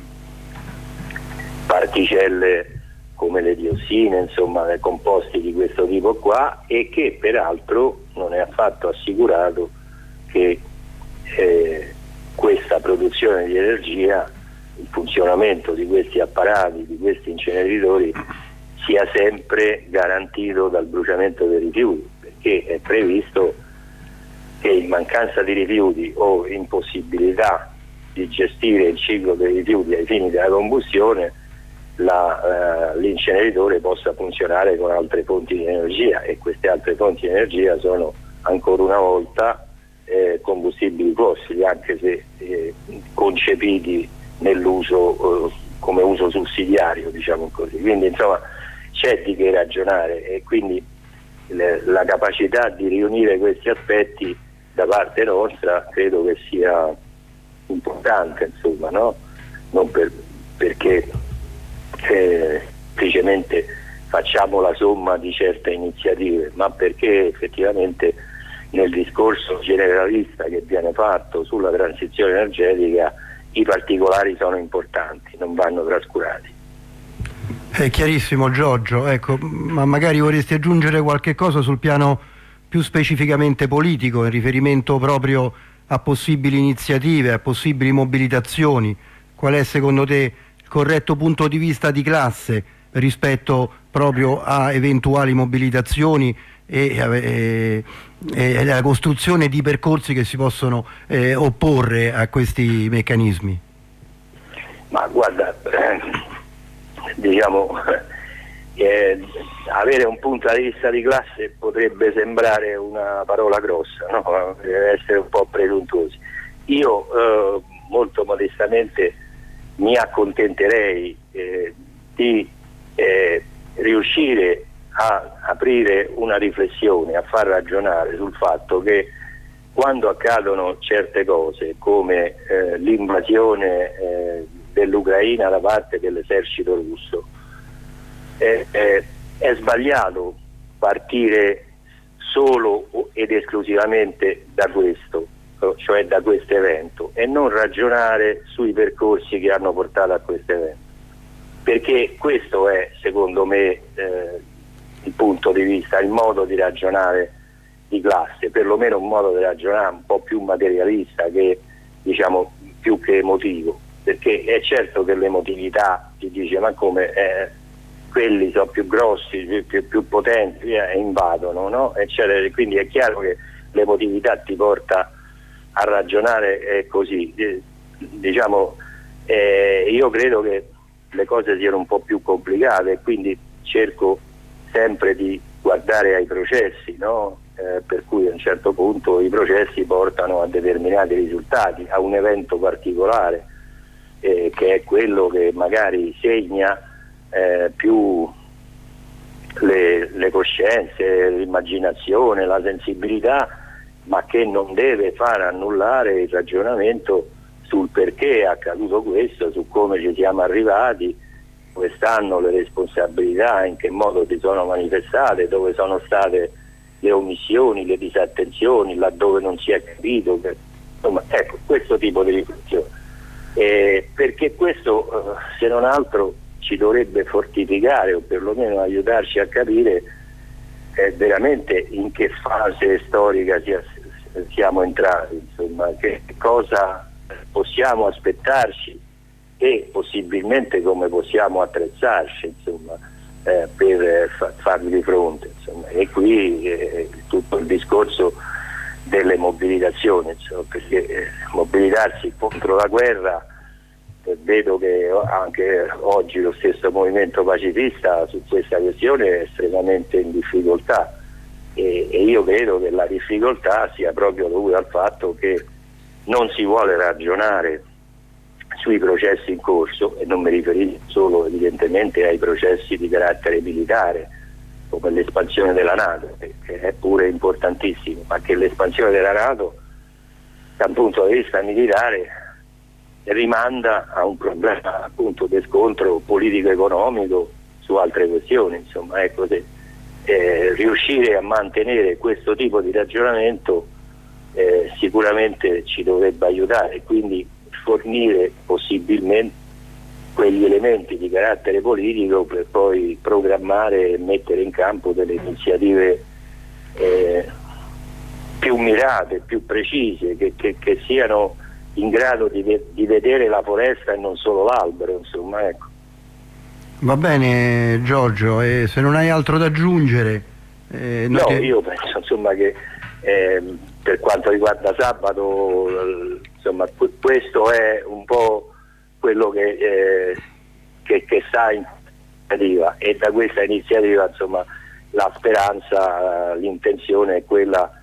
particelle come le diossine, insomma, dei composti di questo tipo qua, e che peraltro non è affatto assicurato che eh, questa produzione di energia, il funzionamento di questi apparati, di questi inceneritori, sia sempre garantito dal bruciamento dei rifiuti, perché è previsto che in mancanza di rifiuti o impossibilità di gestire il ciclo dei rifiuti ai fini della combustione, la, eh, l'inceneritore possa funzionare con altre fonti di energia, e queste altre fonti di energia sono ancora una volta eh, combustibili fossili, anche se eh, concepiti nell'uso eh, come uso sussidiario, diciamo così. Quindi insomma c'è di che ragionare, e quindi le, la capacità di riunire questi aspetti da parte nostra credo che sia importante, insomma, no? Non per, perché eh, semplicemente facciamo la somma di certe iniziative, ma perché effettivamente nel discorso generalista che viene fatto sulla transizione energetica i particolari sono importanti, non vanno trascurati. È chiarissimo, Giorgio, ecco, ma magari vorresti aggiungere qualche cosa sul piano più specificamente politico, in riferimento proprio a possibili iniziative, a possibili mobilitazioni. Qual è secondo te il corretto punto di vista di classe rispetto proprio a eventuali mobilitazioni e, e, e la costruzione di percorsi che si possono eh, opporre a questi meccanismi? Ma guarda, eh, diciamo eh, avere un punto di vista di classe potrebbe sembrare una parola grossa, no? Deve essere un po' presuntuosi. Io eh, molto modestamente mi accontenterei eh, di eh, riuscire a aprire una riflessione, a far ragionare sul fatto che quando accadono certe cose come eh, l'invasione eh, dell'Ucraina da parte dell'esercito russo, eh, eh, è sbagliato partire solo ed esclusivamente da questo, cioè da questo evento, e non ragionare sui percorsi che hanno portato a questo evento, perché questo è secondo me eh, il punto di vista, il modo di ragionare di classe, perlomeno un modo di ragionare un po' più materialista che, diciamo, più che emotivo, perché è certo che l'emotività ti dice ma come eh, quelli sono più grossi, più, più, più potenti eh, e invadono, no? Eccetera. Quindi è chiaro che l'emotività ti porta a ragionare eh, così, eh, diciamo eh, io credo che le cose siano un po' più complicate, quindi cerco sempre di guardare ai processi, no? Eh, per cui a un certo punto i processi portano a determinati risultati, a un evento particolare eh, che è quello che magari segna eh, più le, le coscienze, l'immaginazione, la sensibilità, ma che non deve far annullare il ragionamento sul perché è accaduto questo, su come ci siamo arrivati, dove stanno le responsabilità, in che modo si sono manifestate, dove sono state le omissioni, le disattenzioni, laddove non si è capito. Insomma, ecco, questo tipo di riflessione. Eh, perché questo, eh, se non altro, ci dovrebbe fortificare o perlomeno aiutarci a capire eh, veramente in che fase storica sia, siamo entrati, insomma, che cosa possiamo aspettarci e possibilmente come possiamo attrezzarci, insomma, eh, per fa- farvi fronte, insomma. E qui eh, tutto il discorso delle mobilitazioni, insomma, perché eh, mobilitarsi contro la guerra, eh, vedo che anche oggi lo stesso movimento pacifista su questa questione è estremamente in difficoltà, e, e io credo che la difficoltà sia proprio dovuta al fatto che non si vuole ragionare sui processi in corso, e non mi riferisco solo evidentemente ai processi di carattere militare come l'espansione della NATO, che è pure importantissimo, ma che l'espansione della NATO da un punto di vista militare rimanda a un problema appunto di scontro politico-economico su altre questioni, insomma. Ecco, se, eh, riuscire a mantenere questo tipo di ragionamento eh, sicuramente ci dovrebbe aiutare, quindi fornire possibilmente quegli elementi di carattere politico per poi programmare e mettere in campo delle iniziative eh, più mirate, più precise, che, che, che siano in grado di, di vedere la foresta e non solo l'albero, insomma, ecco. Va bene Giorgio, e se non hai altro da aggiungere eh, no, ti... io penso insomma che eh, per quanto riguarda sabato, insomma, questo è un po' quello che, eh, che, che sta in iniziativa, e da questa iniziativa, insomma, la speranza, l'intenzione è quella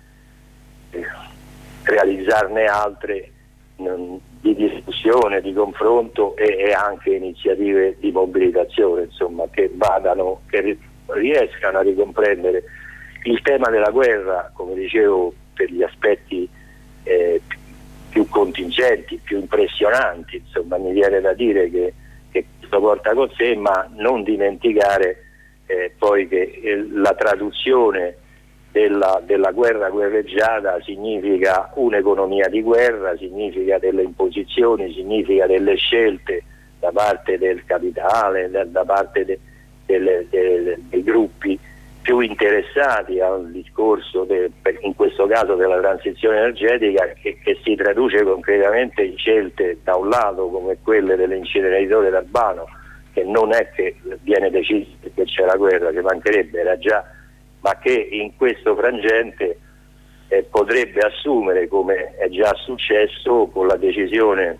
di realizzarne altre mh, di discussione, di confronto e, e anche iniziative di mobilitazione, insomma, che vadano, che riescano a ricomprendere il tema della guerra, come dicevo, per gli aspetti eh, più contingenti, più impressionanti, insomma, mi viene da dire che, che questo porta con sé, ma non dimenticare eh, poi che eh, la traduzione della, della guerra guerreggiata significa un'economia di guerra, significa delle imposizioni, significa delle scelte da parte del capitale, da, da parte de, delle, de, dei gruppi più interessati al discorso de, in questo caso della transizione energetica, che, che si traduce concretamente in scelte da un lato come quelle dell'inceneritore d'Albano, che non è che viene deciso perché c'è la guerra, che mancherebbe, era già, ma che in questo frangente eh, potrebbe assumere, come è già successo con la decisione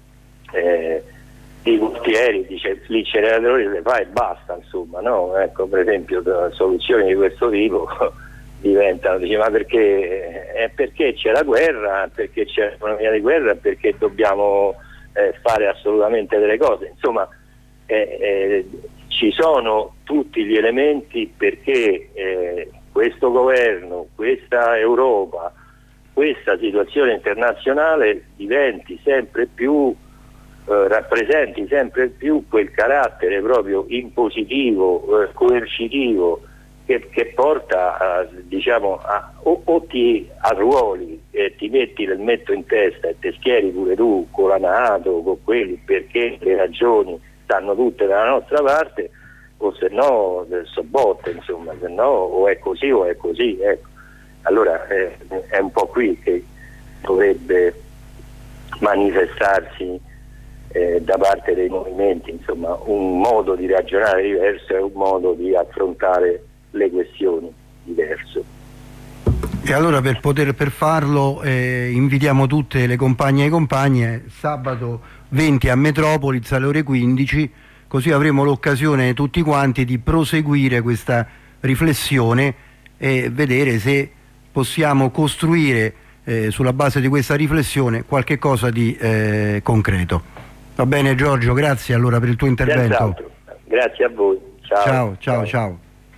eh, di Gualtieri, dice l'inceneritore le fa e basta, insomma, no? Ecco, per esempio, soluzioni di questo tipo diventano, dice, ma perché è perché c'è la guerra, perché c'è l'economia di guerra, perché dobbiamo eh, fare assolutamente delle cose, insomma, eh, eh, ci sono tutti gli elementi perché eh, questo governo, questa Europa, questa situazione internazionale diventi sempre più Eh, rappresenti sempre più quel carattere proprio impositivo, eh, coercitivo, che, che porta a, diciamo, a, o, o ti arruoli e ti metti il metto in testa e te schieri pure tu con la NATO, con quelli, perché le ragioni stanno tutte dalla nostra parte, o se no sobbotte, insomma, se no o è così o è così, ecco. Allora eh, è un po' qui che dovrebbe manifestarsi Eh, da parte dei movimenti, insomma, un modo di ragionare diverso e un modo di affrontare le questioni diverso. E allora per poter per farlo eh, invitiamo tutte le compagne e compagne sabato venti a Metropolis alle ore quindici, così avremo l'occasione tutti quanti di proseguire questa riflessione e vedere se possiamo costruire eh, sulla base di questa riflessione qualche cosa di eh, concreto. Va bene Giorgio, grazie allora per il tuo intervento. Grazie a voi, ciao. Ciao, ciao, ciao.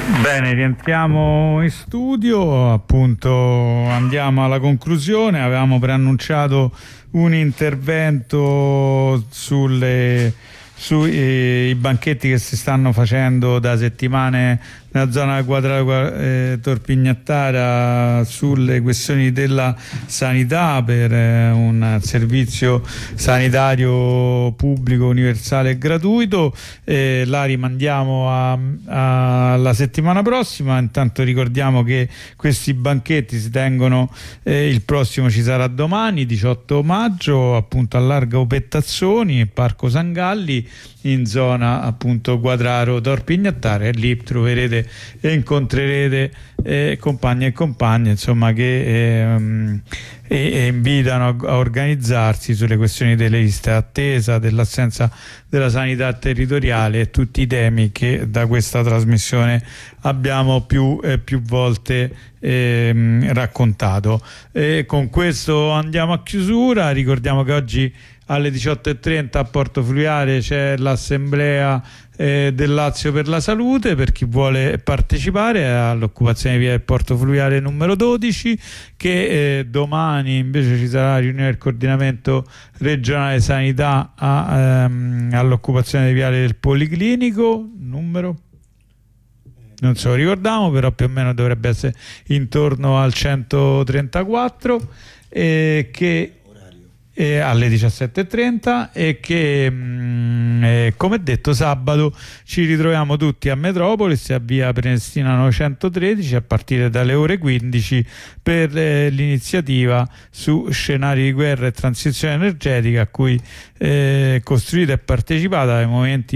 Bene, rientriamo in studio, appunto andiamo alla conclusione. Avevamo preannunciato un intervento sulle sui eh, banchetti che si stanno facendo da settimane nella zona quadrata eh, Torpignattara sulle questioni della sanità per eh, un servizio sanitario pubblico, universale e gratuito. Eh, la rimandiamo a, a, alla settimana prossima. Intanto ricordiamo che questi banchetti si tengono, eh, il prossimo ci sarà domani diciotto maggio, appunto a Largo Pettazzoni, Parco San Galli, in zona appunto Quadraro Torpignattara, e lì troverete e incontrerete eh, compagni e compagne, insomma, che ehm, e, e invitano a, a organizzarsi sulle questioni delle liste d'attesa, dell'assenza della sanità territoriale e tutti i temi che da questa trasmissione abbiamo più, eh, più volte ehm, raccontato. E con questo andiamo a chiusura. Ricordiamo che oggi alle diciotto e trenta a Porto Fluviale c'è l'assemblea eh, del Lazio per la salute, per chi vuole partecipare all'occupazione via del Porto Fluviale numero dodici, che eh, domani invece ci sarà la riunione del coordinamento regionale sanità a, ehm, all'occupazione di viale del Policlinico numero, non se lo ricordiamo, però più o meno dovrebbe essere intorno al centotrentaquattro, eh, che Eh, alle diciassette e trenta, e che mh, eh, come detto sabato ci ritroviamo tutti a Metropolis, a via Prenestina novecentotredici, a partire dalle ore quindici per eh, l'iniziativa su scenari di guerra e transizione energetica, a cui eh, costruita e partecipata dai movimenti